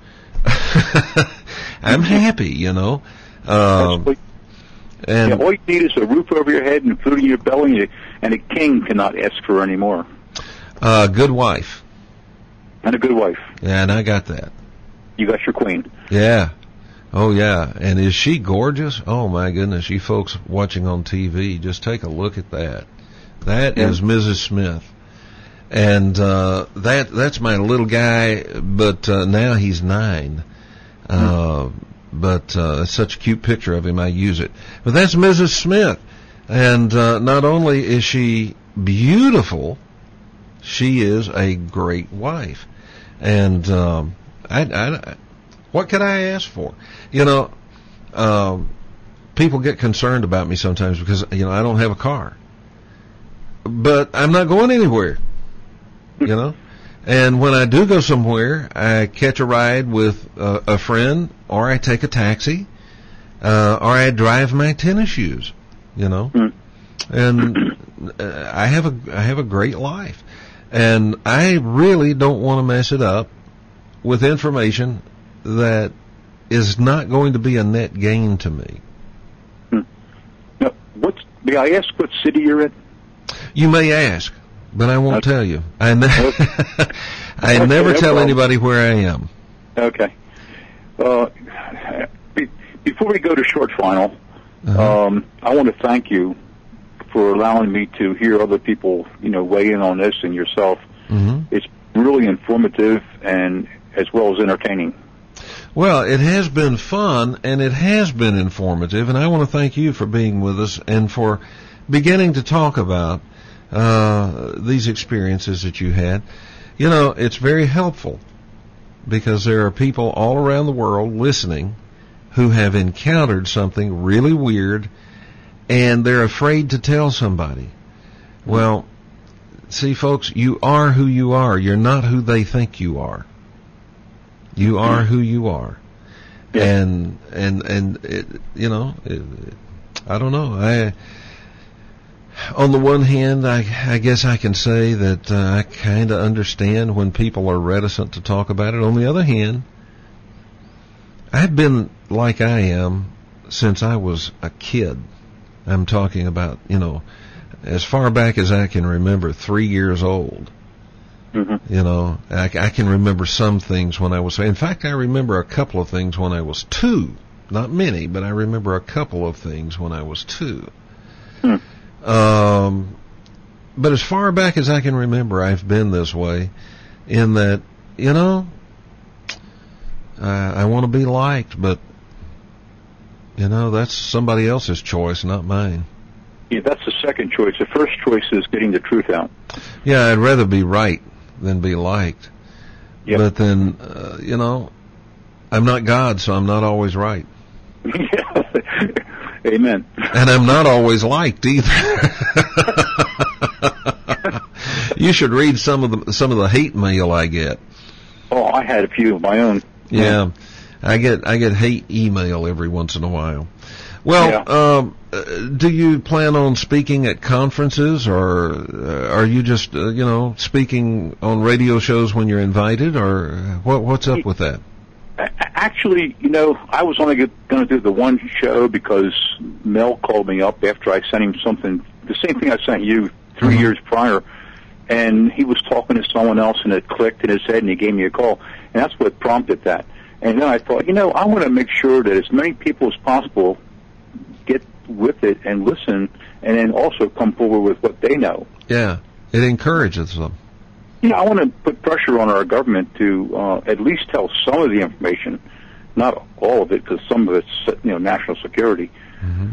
I'm happy, you know. Um, and yeah, all you need is a roof over your head and food in your belly, and a king cannot ask for any more. Uh, good wife. And a good wife. Yeah, and I got that. You got your queen. Yeah. Oh, yeah. And is she gorgeous? Oh, my goodness. You folks watching on T V, just take a look at that. That yeah. is Missus Smith. And uh, that that's my little guy, but uh, now he's nine. Uh, mm. But uh, it's such a cute picture of him, I use it. But that's Missus Smith. And uh, not only is she beautiful, she is a great wife. And um, I, I, what could I ask for? You know, um, people get concerned about me sometimes because, you know, I don't have a car. But I'm not going anywhere, you know. And when I do go somewhere, I catch a ride with uh, a friend, or I take a taxi, uh, or I drive my tennis shoes, you know. Mm. And uh, I have a I have a great life. And I really don't want to mess it up with information that is not going to be a net gain to me. Hmm. Now, what's, may I ask what city you're in? You may ask, but I won't okay. tell you. I, ne- I okay, never no tell problem. anybody where I am. Okay. Uh, be, before we go to short final, uh-huh. um, I want to thank you for allowing me to hear other people, you know, weigh in on this and yourself. Mm-hmm. It's really informative and as well as entertaining. Well, it has been fun and it has been informative, and I want to thank you for being with us and for beginning to talk about uh, these experiences that you had. You know, it's very helpful because there are people all around the world listening who have encountered something really weird and they're afraid to tell somebody. Well, see, folks, you are who you are. You're not who they think you are. You are who you are. Yeah. And, and, and, it, you know, it, I don't know. I, on the one hand, I, I guess I can say that uh, I kind of understand when people are reticent to talk about it. On the other hand, I've been like I am since I was a kid. I'm talking about, you know, as far back as I can remember, three years old. Mm-hmm. You know, I, I can remember some things when I was, in fact, I remember a couple of things when I was two. Not many, but I remember a couple of things when I was two. Hmm. Um, but as far back as I can remember, I've been this way in that, you know, uh, I want to be liked, but You know, that's somebody else's choice, not mine. Yeah, that's the second choice. The first choice is getting the truth out. Yeah, I'd rather be right than be liked. Yep. But then, uh, you know, I'm not God, so I'm not always right. Amen. And I'm not always liked either. You should read some of the some of the hate mail I get. Oh, I had a few of my own. Yeah, I get I get hate email every once in a while. Well, yeah. um, uh, do you plan on speaking at conferences, or uh, are you just uh, you know speaking on radio shows when you're invited, or what? What's up with that? Actually, you know, I was only going to do the one show because Mel called me up after I sent him something, the same thing I sent you three mm-hmm. years prior, and he was talking to someone else, and it clicked in his head, and he gave me a call, and that's what prompted that. And then I thought, you know, I want to make sure that as many people as possible get with it and listen, and then also come forward with what they know. Yeah, it encourages them. Yeah, I want to put pressure on our government to uh, at least tell some of the information, not all of it, because some of it's, you know, national security. Mm-hmm.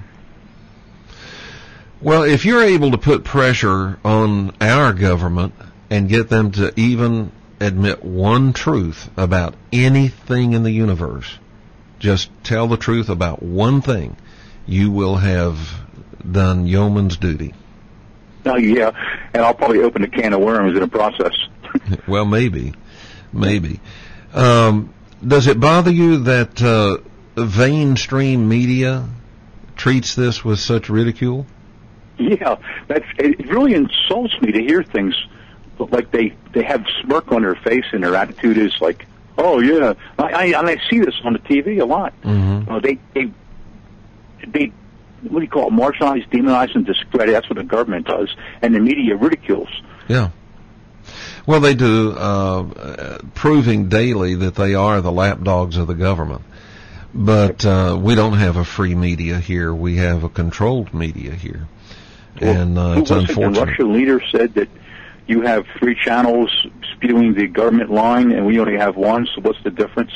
Well, if you're able to put pressure on our government and get them to even admit one truth about anything in the universe, just tell the truth about one thing, you will have done yeoman's duty. Oh, yeah, and I'll probably open a can of worms in the process. Well, maybe, maybe. Um, does it bother you that uh, mainstream media treats this with such ridicule? Yeah, that's, it really insults me to hear things like they, they have smirk on their face and their attitude is like, oh, yeah. I, I, and I see this on the T V a lot. Mm-hmm. Uh, they, they, they, what do you call it, marginalize, demonize, and discredit. That's what the government does, and the media ridicules. Yeah. Well, they do, uh, proving daily that they are the lapdogs of the government. But uh, we don't have a free media here. We have a controlled media here. Well, and uh, who it's was unfortunate. It? The Russian leader said that you have three channels spewing the government line, and we only have one, so what's the difference?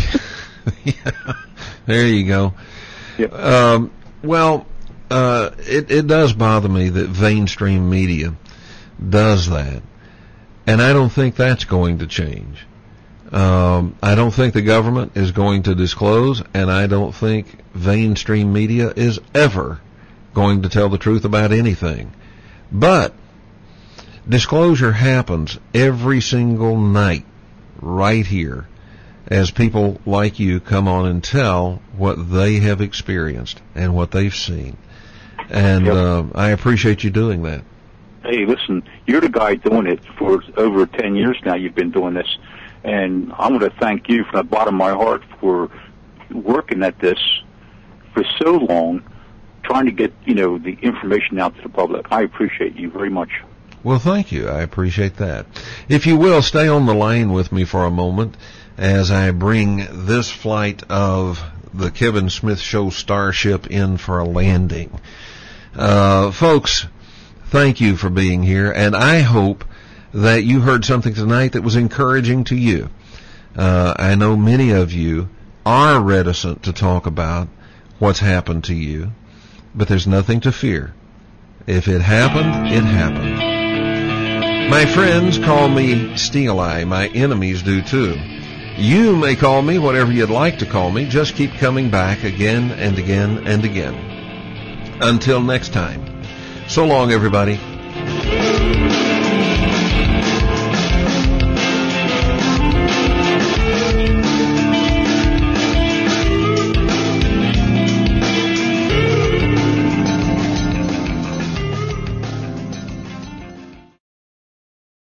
Yeah. There you go. Yeah. Um, well, uh, it, it does bother me that mainstream media does that. And I don't think that's going to change. Um, I don't think the government is going to disclose, and I don't think mainstream media is ever going to tell the truth about anything. But disclosure happens every single night right here as people like you come on and tell what they have experienced and what they've seen. And yep. uh, I appreciate you doing that. Hey, listen, you're the guy doing it for over ten years now. You've been doing this. And I want to thank you from the bottom of my heart for working at this for so long, trying to get, you know, the information out to the public. I appreciate you very much. Well, thank you. I appreciate that. If you will, stay on the line with me for a moment as I bring this flight of the Kevin Smith Show Starship in for a landing. Uh, folks, thank you for being here, and I hope that you heard something tonight that was encouraging to you. Uh, I know many of you are reticent to talk about what's happened to you, but there's nothing to fear. If it happened, it happened. My friends call me Steel Eye. My enemies do too. You may call me whatever you'd like to call me. Just keep coming back again and again and again. Until next time. So long, everybody.